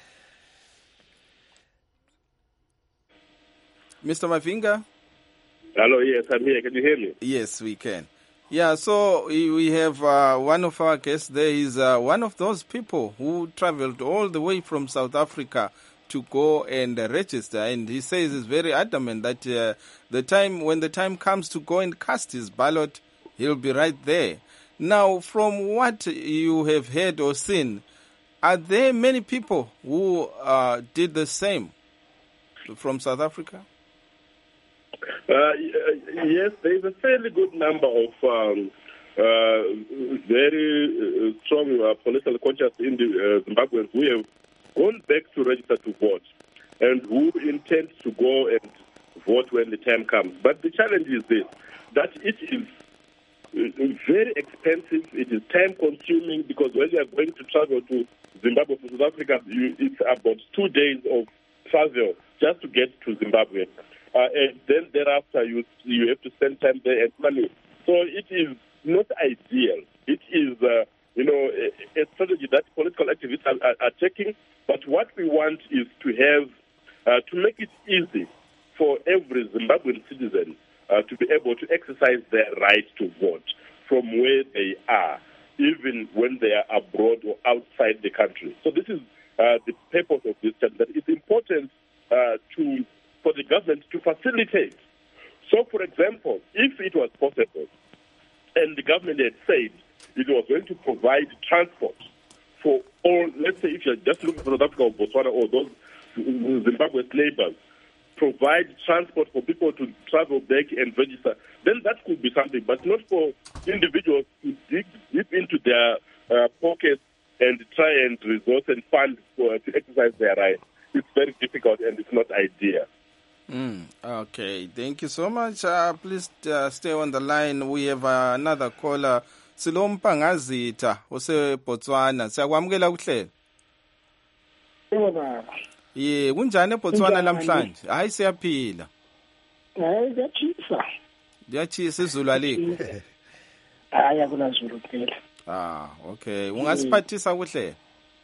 Mister Mavinga? Hello, yes, I'm here. Can you hear me? Yes, we can. Yeah, so we have uh, one of our guests there is uh, one of those people who traveled all the way from South Africa to go and uh, register, and he says he's very adamant that uh, the time when the time comes to go and cast his ballot, he'll be right there. Now, from what you have heard or seen, are there many people who uh, did the same from South Africa? Uh, yes, there is a fairly good number of um, uh, very uh, strong uh, political conscious in the, uh, Zimbabweans who have gone back to register to vote and who intend to go and vote when the time comes. But the challenge is this, that it is very expensive, it is time-consuming, because when you are going to travel to Zimbabwe from South Africa, you, it's about two days of travel just to get to Zimbabwe. Uh, and then thereafter, you you have to spend time there and money. So it is not ideal. It is, uh, you know, a, a strategy that political activists are, are, are taking. But what we want is to have, uh, to make it easy for every Zimbabwean citizen uh, to be able to exercise their right to vote from where they are, even when they are abroad or outside the country. So this is uh, the purpose of this challenge. That it's important uh, to for the government to facilitate. So, for example, if it was possible, and the government had said it was going to provide transport for all, let's say if you're just looking for South Africa or Botswana or those Zimbabwe neighbors, provide transport for people to travel back and register, then that could be something, but not for individuals to dig deep into their uh, pockets and try and resource and fund for, to exercise their right. It's very difficult and it's not ideal. Mm, okay, thank you so much. Uh, please uh, stay on the line. We have uh, another caller. Silompa Ngazita, ose Botswana. Siyakwamukela kuhlelo. Yebo. Ye, kunjani eBotswana namhlanje? Hayi siyaphila. hayi kuyachisa Liyachisa izulu alikho. hayi akunazulu kuphela. Ah, okay. Ungasiphathisa kuhle?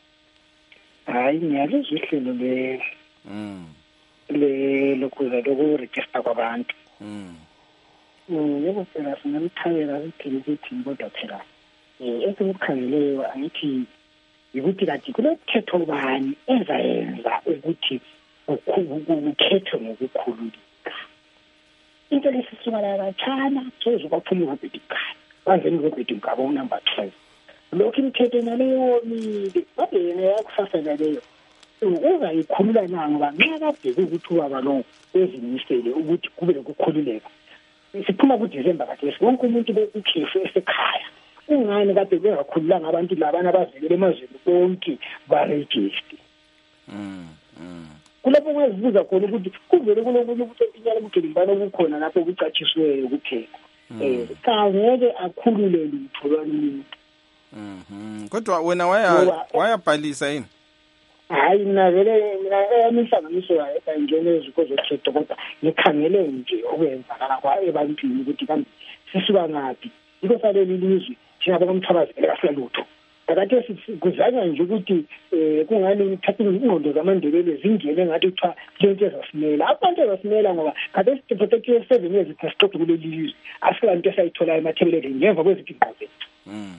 Hayi ngiyalizwa ihlelo le Mm. le lokuza lokuregister kwabantu. Mm. Mm, yebo phela sinamthayela siphile sithi kodwa phela eh esikukhangeleyo angithi ukuthi kathi kulokhetho bani ezayenza ukuthi ukukhethwe ngokukhululeka. Into lesisuka la kancane soze kwaphuma ngobhedikani. Banze ngobhedikani ngo number twelve. Lokho imithetho naleyo mili babene yakusasela leyo. Uza ikhulula nangu banxa kade ukuthi ubaba lo ezimisele ukuthi kube lokukhululeka. Siphuma ku December kathi wonke umuntu bekukhefu esekhaya. Ungani kade bengakhululanga abantu labana abazekele emazweni bonke ba register. Mm. Mm. Kulapho ngazibuza khona ukuthi kuvele kulokunye ukuthi inyala bugelingana okukhona lapho kucatshisweyo kuphela. Eh kangeke akhulule lutho lwani. Mhm. Kodwa wena waya wayabhalisa yini? Hayi mina vele mina emihlanganiso yayo engene iziko zokhetho kodwa ngikhangele nje okwenzakala kwa ebantwini ukuthi kambe sisuka ngapi. Iko saleli lizwe thina bomthakazi kahle lutho. Akathe kuzanywa nje ukuthi kungani ngithatha ingqondo zamandebele zingene ngathi kuthiwa lento ezasimela. Abantu ezasimela ngoba kade siphethe seven years stop kuleli lizwe. Asikanto esayithola emathebeleni ngemva kweziphinqo zethu. Mm.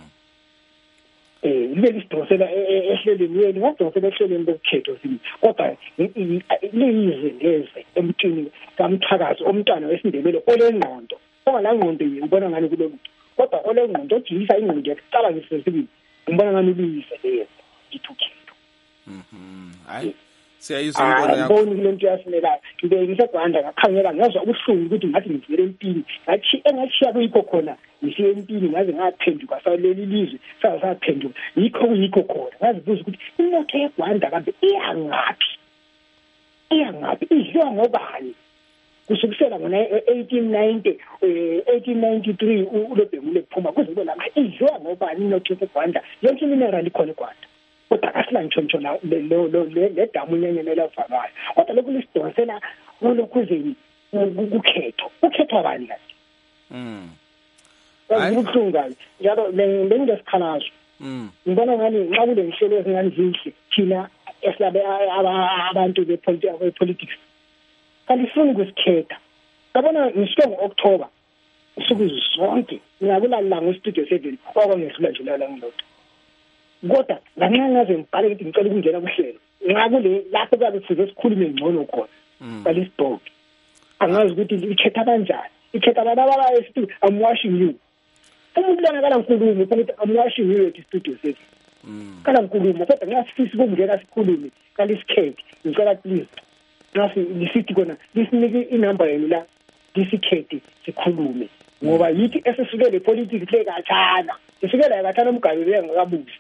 Eh libe lisidosela ehlelweni yeni ngadosela ehlelweni lokukhetho sini kodwa liyize leze emntwini kamthakazi omntwana wesindebele olengqondo ongala ngqondo ubona ngani kulolu kodwa olengqondo ojisa ingqondo yaqala ngisesibili ngibona ngani liyize leze ngithukhetho. Mhm. Hayi siyayizwa imbona yakho. Ngibona kulento yasimelayo ngibe ngisegwanda ngakhangela ngazwa ubuhlungu ukuthi ngathi ngivele empini ngathi engachiya kuyikho khona ngisiye empini ngaze ngaphenduka saleli lizwe sasaphenduka yikho kuyikho khona ngazibuza ukuthi inotho yegwanda kambe iyangaphi iyangaphi idliwa ngobani kusukisela ngona eighteen ninety eighteen ninety-three ulobhengule kuphuma kuze kube lapha idliwa ngobani inotho yegwanda yonke imineral ikhona egwanda kodwa asila ngitsho ngitsho lo lo le damu nyenyenela ufakayo kodwa lokhu lisidonsela kulokuzeni ukukhetho ukhethwa bani kathi. Mm. Akubuhlungu njalo bengingesikhalazo. Mm. Ngibona ngani nxa kule nhlelo ezingani zinhle thina esilabe abantu bepolitics kalifuni ukusikhetha. Ngabona ngisuke ngo-October usuku zonke ngakulalela ngo-studio seven okwangehlula nje la ngilotho. Kodwa nganxa ngaze ngibhale ukuthi ngicela ukungena kuhlelo nxa kule lapho kabe size sikhulume ngcono khona kalisibhok angazi ukuthi ikhetha kanjani ikhetha baba esithi I'm watching you umuntu lana kala nkulumo ukuthi I'm watching you at studio seven kala nkulumo kodwa nxa sifisa ukungena sikhulume kalisikhethe ngicela please nasi lisithi kona lisinike inamba yenu la lisikhethe sikhulume ngoba yithi esisukele politics le kathana sifikela kathana umgalo engakabuzi.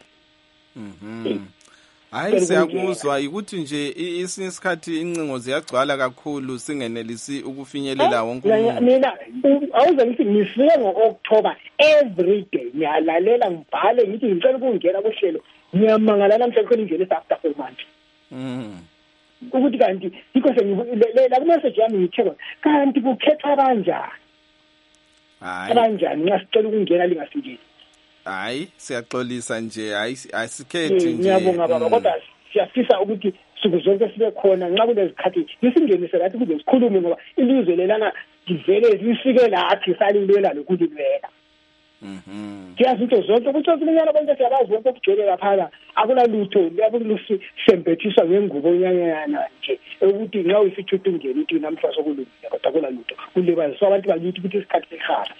Mhm. Hayi siyakuzwa ukuthi nje isinye isikhathi incingo ziyagcwala kakhulu singenelisi ukufinyelela wonke umuntu. Mina awuze ngithi ngifike ngo-October every day ngiyalalela ngibhale ngithi ngicela ukungena kuhlelo ngiyamangala namhlanje khona ingene after four months. Mhm. Ukuthi kanti yikho la message yami ngithe kanti kukhethwa kanjani? Hayi. Kanjani nxa sicela ukungena lingafikile? Hayi siyaxolisa nje hayi asikhethi nje. Ngiyabonga baba kodwa siyafisa ukuthi suku zonke sibe khona nxa kulezikhathi isingenise lathi kuze sikhulume ngoba ilizwe lelana livele lifike lathi salilela lokulibeka. Mhm. Siyazi into zonke ukuthi sinyana bonke siyabazi wonke ukujwele lapha akula lutho liyabulusi sembethiswa ngengubo nyanyana nje ukuthi nxa usithuthu ngene uthi namhla sokulungile kodwa akula lutho kulibazisa abantu bakithi ukuthi isikhathi sekhaya.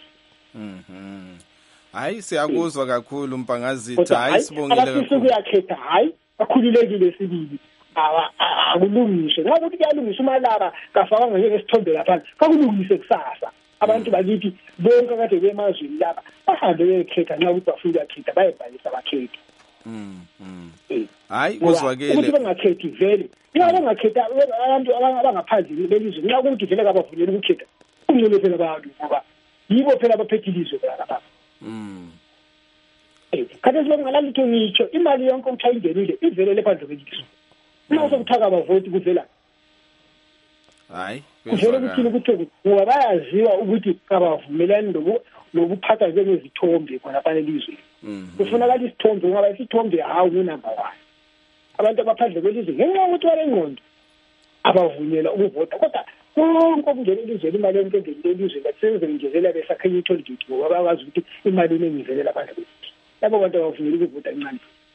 Mhm. Hayi siyakuzwa kakhulu Mpangazitha hayi sibongile kakhulu. Abafisa ukuyakhetha hayi akhululekile sibili. Akulungiswe ngoba ukuthi kuyalungiswa umalaba kafaka ngeke sithombe lapha kakulungise kusasa. Abantu bakithi bonke kade bemazweni laba bahambe bekhetha nxa ukuthi bafuna ukukhetha bayebhalisa abakhethi. Mhm. Hayi kuzwakele. Ukuthi bengakhethi vele. Nxa bengakhetha abantu abangaphandle belizwe nxa ukuthi vele kabavunyelwe ukukhetha. Kungcono phela abantu ngoba yibo phela abaphethilizwe lapha. Mm. Eh, kade sibonga lutho ngitsho imali yonke uthayingenile ivele lephandle kwelizwe. Nxa sokuthaka abavoti kuvela. hayi kuvele kuthini ukuthi ngoba bayaziwa ukuthi abavumelani lobu lokuphatha njengezithombe khona fanele izwe kufunakala isithombe ngoba isithombe hawu number one abantu abaphandle kwelizwe ngenxa yokuthi walengqondo abavunyela ukuvota kodwa konke okungena elizweni imali yonke engena elizweni basenze ngizela besakhanya i-toll gate ngoba bakwazi ukuthi imali iningizelela abantu bethu labo bantu abavunyela ukuvota kancane.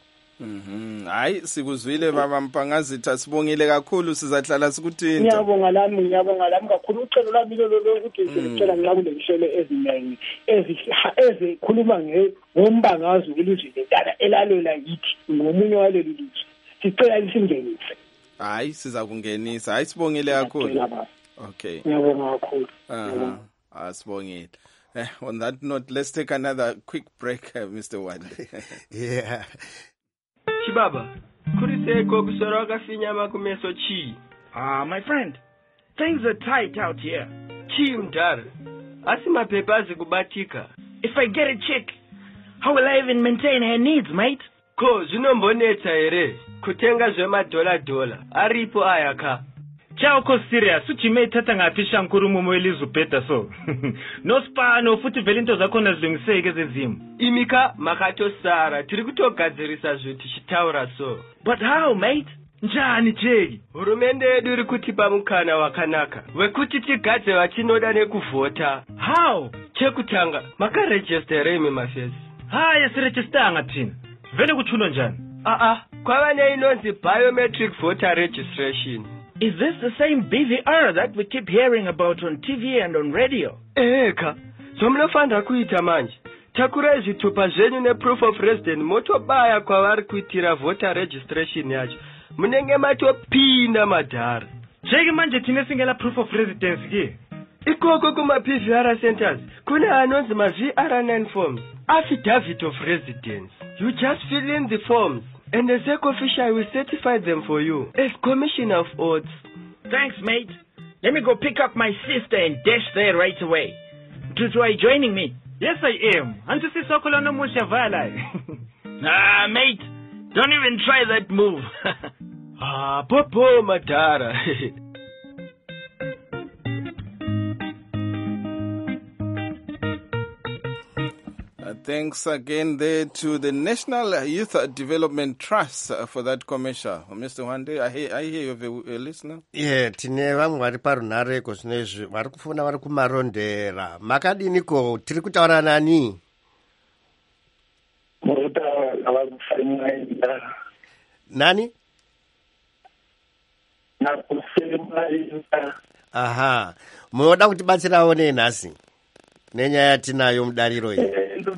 Mhm hayi sikuzwile baba Mpangazitha sibongile kakhulu sizahlala sikuthinta. Ngiyabonga lami ngiyabonga lami kakhulu ucelo lami lo lokuthi ngicela nxa kule nhlelo eziningi ezikhuluma ngombangazo elizweni letala elalela yithi ngomunye waleli lizwe sicela lisingenise. Hayi siza kungenisa hayi sibongile kakhulu. Okay. Ngiyabonga kakhulu. Aha asibongile. Eh, on that note, let's take another quick break, uh, Mister Wande. Yeah. Chibaba, kuriseko kusoroka finyama kumeso chi. Ah, my friend, things are tight out here. Chi mdara. Asima pepazi kubatika. If I get a chick, how will I even maintain her needs, mate? Ko, zinomboneta ere. Kutenga zwema dola dola. Aripo ayaka. Chao ko serious uchime thatha ngathi shankuru mumweli zubheda so no spano futhi vele into zakho nazilungiseke ezenzimo imika makato sara tiri kutogadzirisa zvithi chitaura so but how mate njani jeki hurumende yedu iri kutipa mukana wakanaka wekuti tigadze vachinoda nekuvhota how chekutanga makaregistere imi mafesi haya sirejistanga thina vele kuchuno njani ah ah kwava neinonzi biometric voter registration. Is this the same B V R that we keep hearing about on T V and on radio? Eka, zomnofanda kuita manje. Takura zvitupa zvenyu ne-proof of residence motobaya kwavari kuitira voter registration yacho. Munenge matopinda madhara. Jeki manje tine singela proof of residence ki? Ikoko kuma-P V R centers, kune anonzi ma-V R nine forms, affidavit of residence. You just fill in the forms. And the Z E C official will certify them for you as Commissioner of Oaths. Thanks, mate. Let me go pick up my sister and dash there right away. Tutu, are you joining me? Yes, I am. Antu si sokolo no musha vala. Ah, mate. Don't even try that move. Ah, popo madara. Thanks again there to the National Youth Development Trust uh, for that commercial. Mister Wande, I hear, I hear you have a, a listener. Yeah, tine vamwe vari parunare kozvinezvi vari kufuna vari kumarondera. Makadiniko tiri kutaura nani? Nani? Aha. Munoda kutibatsirawo nenhasi nenyaya yatinayo mudariro iyi.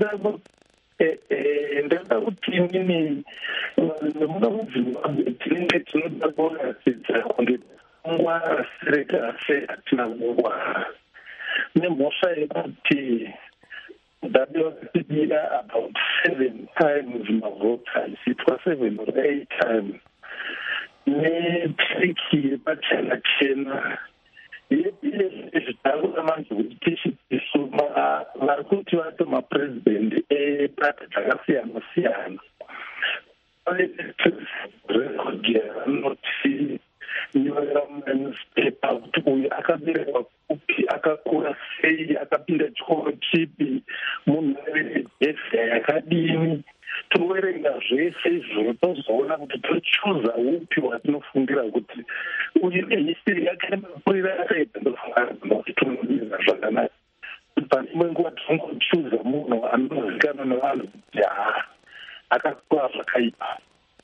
Ndoda kuti inini muno muzimbabwe tinenge tinoda kuratidza kunge nguva sereka seatina nguva nemhosva yekuti mudade wakatibira about seven times mavoters, it was seven or eight times netriki yepachena chena zvitaura manje kuti tichitisuma vari kuti vato mapurezidendi epati dzakasiyana siyana vanoti nyorera munewspaper kuti uyu akaberekwa kupi akakura sei akapinda chikoro chipi munhu avedhesa yakadini toverenga zvese izvozvo tozoona kuti tochuza upi watinofungira kuti uyu nehistori yake nemapurira yakaita ndofunga kuti tonobiza zvakanaka panimwe nguva tinongochuza munhu anozikanwa nevanhu kuti ha akakura zvakaipa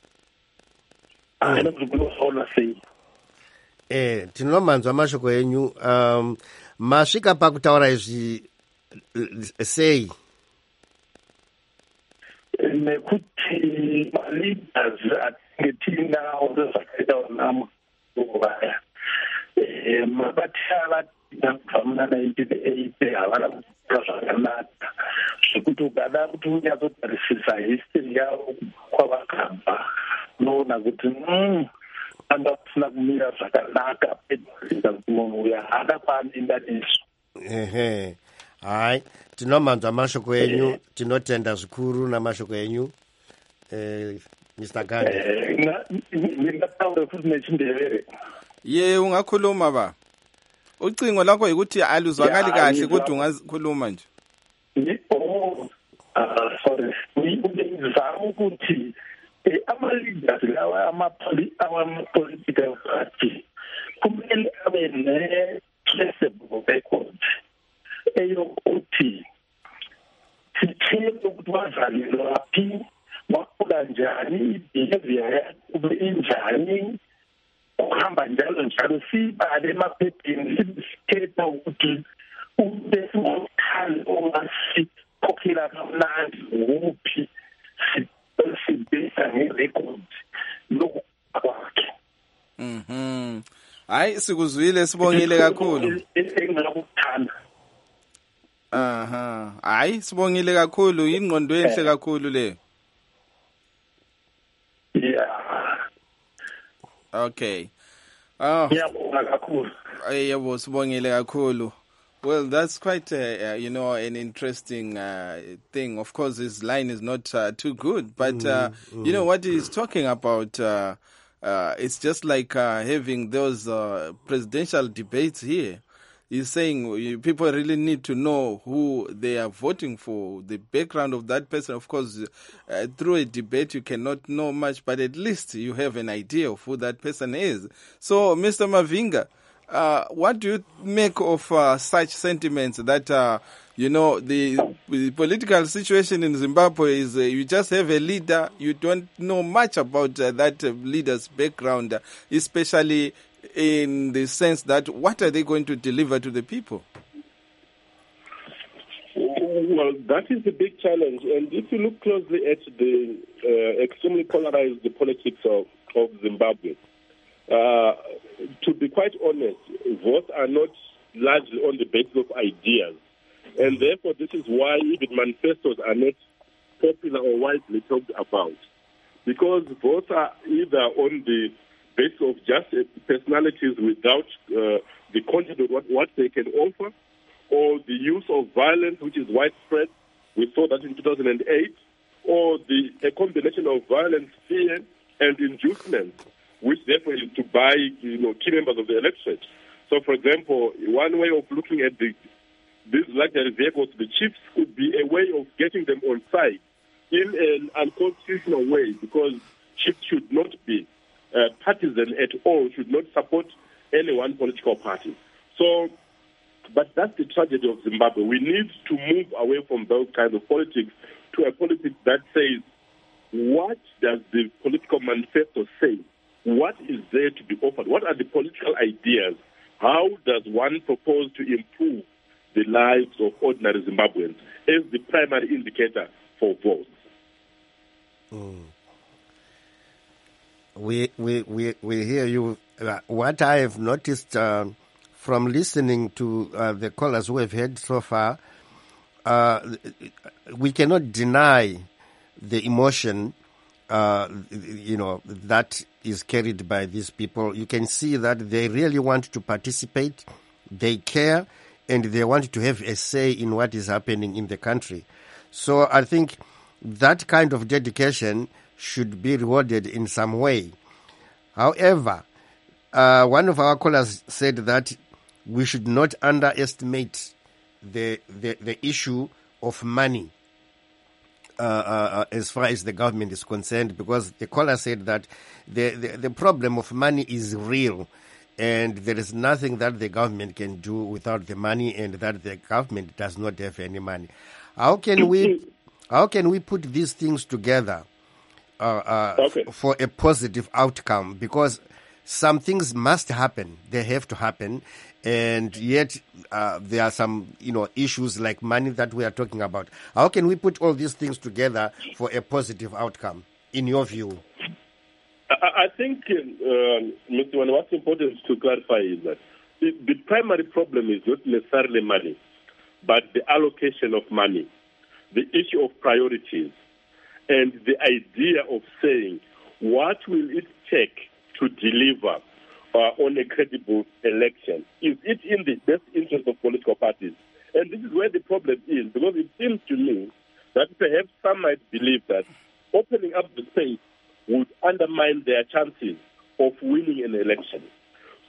aina kuti munozoona sei. Eh, tinomanzwa mashoko enyu. Um, masvika pakutaura izvi sei? Nekuti maleaders atinge tiinawo zvezvakaita vanamuvaya mabatira vakabva muna nineteen eighty havana kuita zvakanaka zvekuti ukada kuti unyatsotarisisa history yavo kwavakabva unoona kuti anga kusina kumira zvakanaka pedza kuti munhu uyo haana kwaanoenda nesu. Ehe. Hai, tinomanzwa mashoko enyu, tinotenda zvikuru namashoko enyu. Eh, Mister Gandhi. Eh, ndingataura futhi nechindevere. Ye ungakhuluma ba. ucingo lakho ukuthi aluzwakali kahle kodwa ungazikhuluma nje. Oh, ah sorry. Ngizama ukuthi ama-leaders lawa ama-political party kumele abe ne-traceable record eyokuthi sithele ukuthi wazalelwaphi, wakhula njani, i-behavior yakhe injani, ukuhamba njalo njalo, sibale emaphepheni sithetha ukuthi ubesingumkhali ongasikhokhela kamnandi nguphi, sibesa ngerecord lokwakhe. Mhm. Hayi sikuzwile sibongile kakhulu. Enginakuthanda. Aha. Hayi sibongile kakhulu, ingqondo enhle kakhulu le. Yeah. Okay. Oh. Ngiyabonga kakhulu. Yebo sibongile kakhulu. Well, that's quite, uh, you know, an interesting uh, thing. Of course, his line is not uh, too good, but, uh, mm, you know, what he's talking about, uh, uh, it's just like uh, having those uh, presidential debates here. He's saying people really need to know who they are voting for, the background of that person. Of course, uh, through a debate, you cannot know much, but at least you have an idea of who that person is. So, Mister Mavinga, Uh, what do you make of uh, such sentiments that, uh, you know, the, the political situation in Zimbabwe is uh, you just have a leader, you don't know much about uh, that uh, leader's background, uh, especially in the sense that what are they going to deliver to the people? Well, that is a big challenge. And if you look closely at the uh, extremely polarized politics of, of Zimbabwe, Uh, to be quite honest, votes are not largely on the basis of ideas. And therefore, this is why even manifestos are not popular or widely talked about. Because votes are either on the basis of just personalities without uh, the content of what, what they can offer, or the use of violence, which is widespread. We saw that in two thousand eight, or the a combination of violence, fear, and inducement, which therefore is to buy, you know, key members of the electorate. So, for example, one way of looking at the these luxury vehicles, the chiefs, could be a way of getting them on side in an unconstitutional way, because chiefs should not be uh, partisan at all, should not support any one political party. So, but that's the tragedy of Zimbabwe. We need to move away from those kinds of politics to a politics that says, what does the political manifesto say? What is there to be offered? What are the political ideas? How does one propose to improve the lives of ordinary Zimbabweans as the primary indicator for votes? Mm. We, we, we, we hear you. Uh, what I have noticed uh, from listening to uh, the callers who have heard so far, uh, we cannot deny the emotion Uh, you know, that is carried by these people. You can see that they really want to participate, they care, and they want to have a say in what is happening in the country. So I think that kind of dedication should be rewarded in some way. However, uh, one of our callers said that we should not underestimate the the, the issue of money. Uh, uh, as far as the government is concerned, because the caller said that the, the, the problem of money is real, and there is nothing that the government can do without the money, and that the government does not have any money. How can we, how can we put these things together uh, uh, okay. f- for a positive outcome? Because some things must happen; they have to happen. And yet uh, there are some, you know, issues like money that we are talking about. How can we put all these things together for a positive outcome, in your view? I, I think, uh, Mister Wan, what's important to clarify is that the, the primary problem is not necessarily money, but the allocation of money, the issue of priorities, and the idea of saying, what will it take to deliver Uh, on a credible election? Is it in the best interest of political parties? And this is where the problem is, because it seems to me that perhaps some might believe that opening up the space would undermine their chances of winning an election.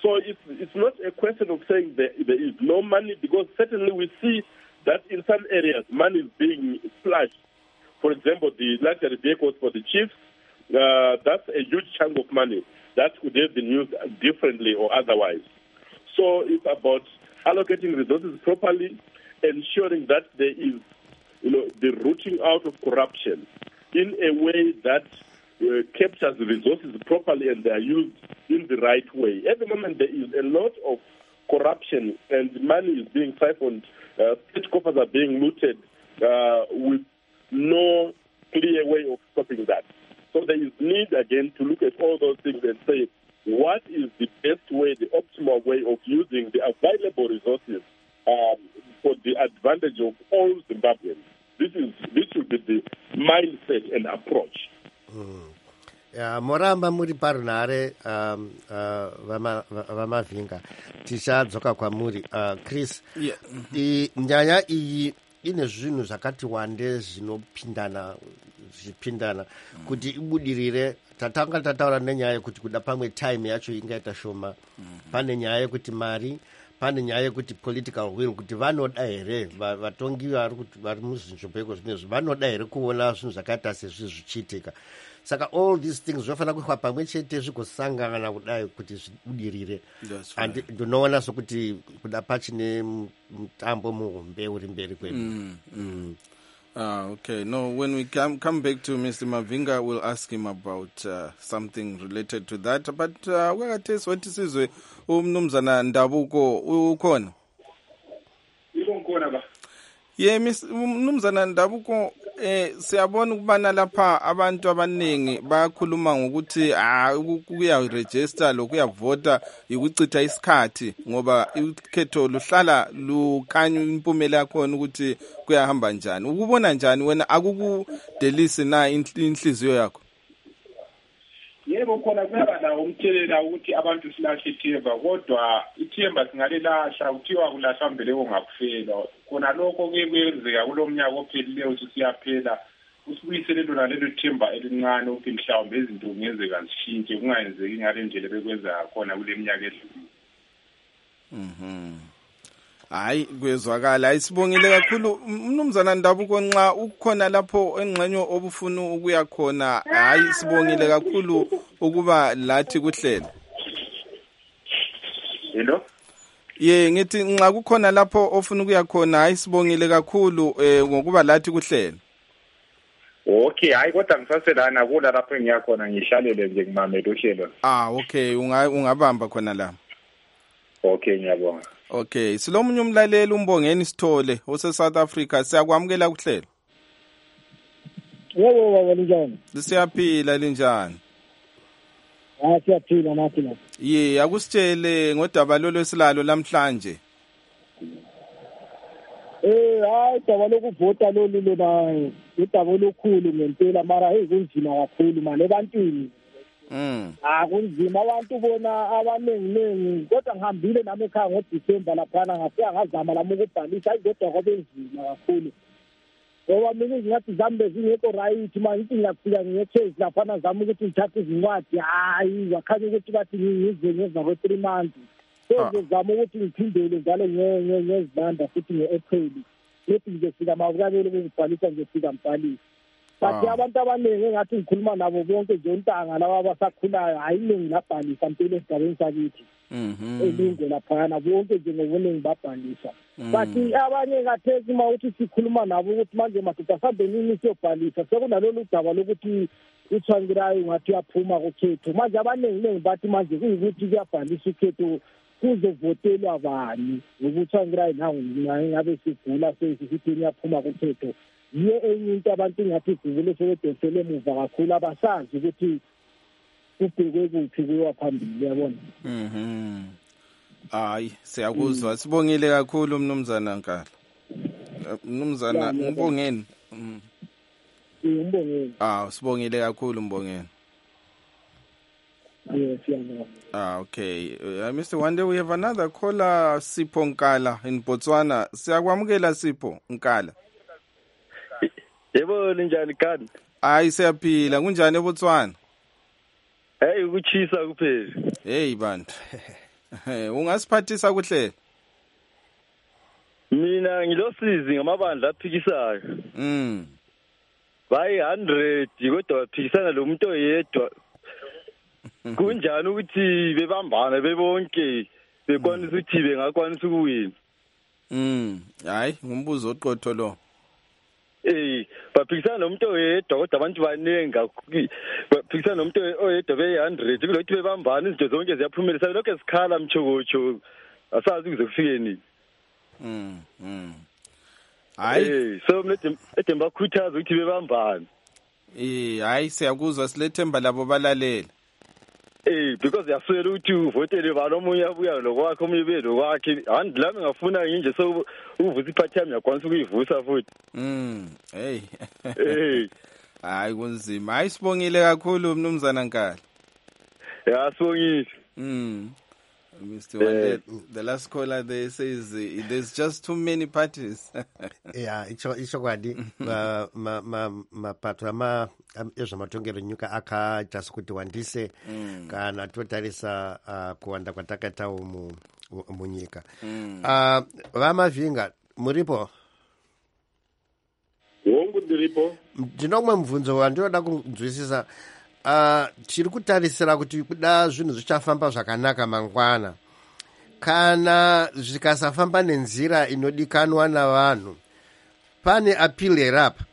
So it's, it's not a question of saying there, there is no money, because certainly we see that in some areas money is being splashed. For example, the luxury vehicles for the chiefs, uh, that's a huge chunk of money that could have been used differently or otherwise. So it's about allocating resources properly, ensuring that there is, you know, the rooting out of corruption in a way that uh, captures the resources properly and they are used in the right way. At the moment, there is a lot of corruption and money is being siphoned. Uh, state coffers are being looted uh, with no clear way of stopping that. So there is need, again, to look at all those things and say, what is the best way, the optimal way of using the available resources um, for the advantage of all Zimbabweans? This is this should be the mindset and approach. Mm. Yeah, moramba muri parunare um, uh, vama, vama vinga tichadzoka kwamuri uh, Chris, yeah. I, nyaya iyi ine zvinhu zvakati wande zvinopindana zvipindana mm. kuti ibudirire. Tatanga tataura nenyaya yekuti kuda pamwe time yacho ingaita shoma, mm-hmm. pane nyaya yekuti mari, pane nyaya yekuti political will, kuti vanoda here vatongi vari muzinzvimbo zvinezvi vanoda here kuona zvinhu zvakaita sezvi zvichiitika. Saka all these things zvofanira kuiswa pamwe chete zvigosangana kudai kuti zvibudirire. And ndinoona sokuti kuda pachine mutambo muhombe uri mberi kwedu. Mm, mm. Ah, okay. No, when we come come back to Mister Mavinga, we'll ask him about uh, something related to that. But wakatesi uh, watisizwe umnumzana Ndabuko ukhona. Ukhona ba. Yeah, Mister Umnumzana Ndabuko, eh siyabona ukubana lapha abantu abaningi bayakhuluma ngokuthi ah ukuya register lokuyavota ukuchitha isikhathi ngoba ikhetho luhlala lukhanya impumela yakho ukuthi kuyahamba njani. Ukubona njani wena, akukudelisi na inhliziyo yakho? Yebo, khona kuyaba la umthelela ukuthi abantu silahle ithemba, kodwa ithemba singalelahla kuthiwa kulahla mbeleko ngakufela. Khona lokho kuyenzeka kulomnyaka ophelileyo siyaphela usibuyisele lona lelo themba elincane ukuthi mhlawumbe izinto kungenzeka zishintshe, kungayenzeki ngale ndlela bekwenza khona kule minyaka edlule. Mhm. Hayi kwezwakala, ayisibongile kakhulu Mnumzana Ndabuko, nxa ukhona lapho engxenyo obufuna ukuya khona. Hayi sibongile kakhulu ukuba lathi kuhlela. Hello? Ye ngithi nxa kukhona lapho ofuna ukuya khona, hayi sibongile kakhulu eh ngokuba lathi kuhlela. Okay, hayi kodwa ngisaselana kula lapho engiyakhona ngihlalele nje ngimamela uhlelo. Ah, okay, unga ungabamba khona la. Okay, ngiyabonga. Okay, silomunye umlaleli uMbongeni Sithole ose South Africa, siyakwamukela kuhlela. Yebo baba linjani? Siyaphila linjani? Ah, siyaphila nathi la. Ye, akusitshele ngodaba lolo silalo namhlanje. Eh, hayi daba lokuvota lolu lona udaba olukhulu ngempela, mara hey kunzima kakhulu manje ebantwini. Mm. Ah, kunzima abantu bona abanengi nengi, kodwa ngihambile nami ekhaya ngoDisemba laphana ngafika ngazama lami ukubhalisa, ayidodwa kwabenzima kakhulu. Ngoba mina ngingathi zambe zingekho right manje, ngithi ngiyafika ngiyechase laphana zama ukuthi ngithathe izincwadi, hayi wakhanya ukuthi bathi ngize ngeza kwe three months. So ngizama ukuthi ngiphindele njalo ngezibanda futhi nge-April. Lethi ngizofika mawukabele ukubhalisa ngizofika mbhalisa. But abantu abaningi ngathi ngikhuluma nabo bonke nje untanga laba abasakhulayo, hayi ningi labhalisa mpilo esigabeni sakithi. Mhm. Elingo laphana bonke nje ngobuningi babhalisa. But abanye ngathezi uma uthi sikhuluma nabo ukuthi manje madoda sambe nini siyobhalisa, sekunalolu daba lokuthi uthangirayo ngathi uyaphuma kukhetho. Manje abaningi ningi bathi manje kuyikuthi kuyabhalisa ukhetho kuzovotelwa bani, ukuthi uthangirayo nawo ngabe sigula sesithi uyaphuma kukhetho. Yiyo enye into abantu ngathi igubule sebedosele emuva kakhulu, abasazi ukuthi kubhekwe kuphi kuyiwa phambili, yabona. Mhm. Hayi siyakuzwa, sibongile kakhulu Mnumzana Nkala. Mnumzana Mbongeni. Mhm. Umbongeni. Ah, sibongile kakhulu Mbongeni. Yes, yeah. Ah, okay. Uh, Mister Wande, we have another caller, Sipho Nkala in Botswana. Siyakwamukela Sipho Nkala. Yebo linjani kani? Hayi siyaphila, kunjani eBotswana? Hey ukuchisa kuphela. Hey bantu. Ungasiphathisa kuhle? Mina ngilosizi ngamabandla aphikisayo. Mm. Bayi one hundred kodwa baphikisana lo muntu oyedwa. Kunjani ukuthi bebambana bebonke bekwanisa ukuthi bengakwanisa ukuwina? Mm. Hayi, ngumbuzo oqotho lo. Eh, baphikisana nomuntu oyedwa kodwa abantu baningi baphikisana nomuntu oyedwa be one hundred kulokuthi bebambana izinto zonke ziyaphumelisa lokho esikhala mchokocho asazi ukuze kufike nini. Mm. Mm. Hayi, so mlethe edemba khuthaza ukuthi bebambana. Eh, hayi siyakuzwa silethemba labo balalela. Eh, because yaswela ukuthi uvotele balo omunye abuya lokwakhe omunye be lokwakhe andilami ngafuna nje so uvusa iphathi yami yakwanisa ukuyivusa futhi. Mm, hey. Eh. Hayi kunzima. Hayi sibongile kakhulu mnumzana Nkali. Yeah, sibongile. Mm. Mister Wande, the last caller there says uh, there's just too many parties. Yeah, icho icho kwadi ma ma ma mapatwa ma ezvamatongero nyuka akaita sokuti wandise Mm. kana totarisa uh, kuwanda kwatakatawo mu munyika. Mm. Uh, vamavhinga muripo? Wongu ndiripo. Ndinomwe mubvunzo wandinoda kunzwisisa. Uh, tiri kutarisira kuti kuda zvinhu zvichafamba zvakanaka mangwana kana zvikasafamba nenzira inodikanwa navanhu pane appeal herapa.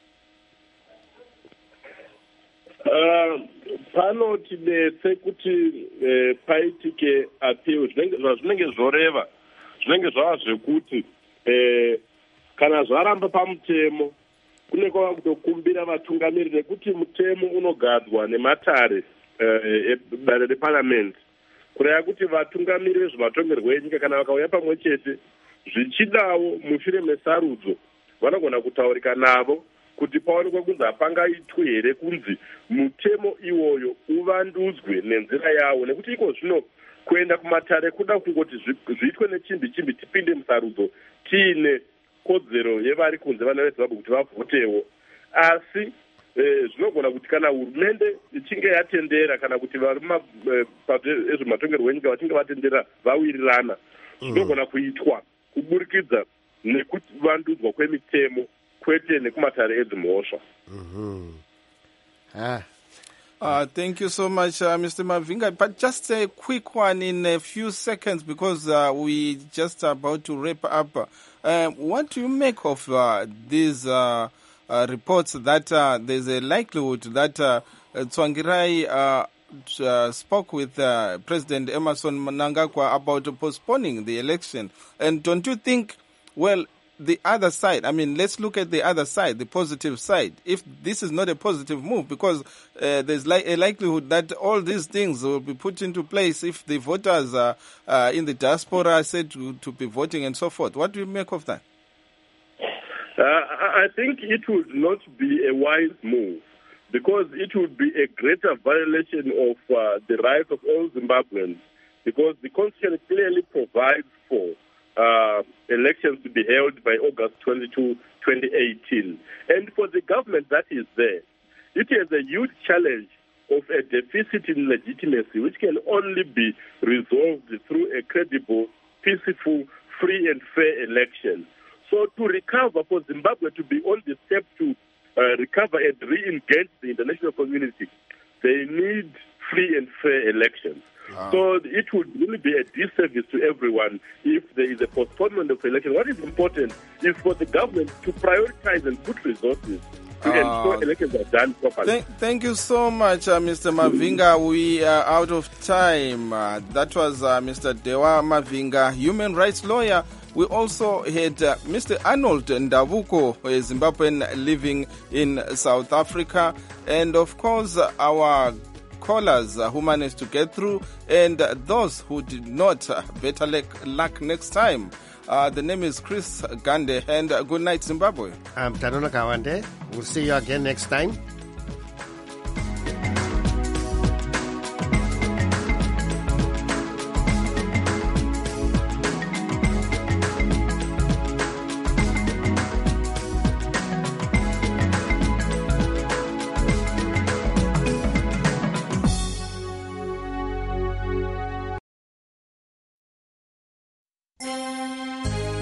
Uh, pano tidetse kuti eh, paitike appeal zvinenge zvoreva zvinenge zvava zvekuti eh, kana zvaramba pamutemo kune kwava kutokumbira vatungamiriri nekuti mutemo unogadzwa nematare edare reparamendi kureva kuti vatungamiriri vezvematongerwo enyika kana vakauya pamwe chete zvichidawo mushure mesarudzo vanogona kutaurika navo kuti paonekwa kunzi hapangaitwe here kunzi mutemo iwoyo uvandudzwe nenzira yawo nekuti iko zvino kuenda kumatare kuda kungoti zviitwe nechimbi chimbi tipinde musarudzo tiine kodzero yevari kunze vana vezimbabwe kuti vavhotewo asi eh, zvinogona kuti kana hurumende ichinge yatendera kana kuti vari ezvematongerwo enyika vachinge vatendera vawirirana zvinogona kuitwa kuburikidza nekuvandudzwa kwemitemo kwete nekumatare edzimhosva. Mhm. Ah. Uh, thank you so much, uh, Mister Mavinga. But just a quick one in a few seconds because uh, we just about to wrap up. Uh, what do you make of uh, these uh, uh, reports that uh, there's a likelihood that uh, Tsvangirai uh, uh, spoke with uh, President Emmerson Mnangagwa about postponing the election? And don't you think, well, the other side, I mean, let's look at the other side, the positive side. If this is not a positive move, because uh, there's like a likelihood that all these things will be put into place if the voters uh, uh, in the diaspora are said to, to be voting and so forth. What do you make of that? Uh, I think it would not be a wise move because it would be a greater violation of uh, the rights of all Zimbabweans because the Constitution clearly provides for Uh, elections to be held by August twenty-second, twenty eighteen. And for the government that is there, it has a huge challenge of a deficit in legitimacy, which can only be resolved through a credible, peaceful, free and fair election. So to recover, for Zimbabwe to be on the step to uh, recover and re-engage the international community, they need free and fair elections. Wow. So it would really be a disservice to everyone if there is a postponement of the election. What is important is for the government to prioritize and put resources to uh, ensure elections are done properly. Th- thank you so much, uh, Mister Mavinga. We are out of time. Uh, that was uh, Mister Dewa Mavinga, human rights lawyer. We also had uh, Mister Arnold Ndavuko, a Zimbabwean living in South Africa. And of course, uh, our callers uh, who managed to get through, and uh, those who did not, uh, better luck, luck next time. Uh, the name is Chris Gande, and uh, good night, Zimbabwe. I'm Tanona Kawande. We'll see you again next time.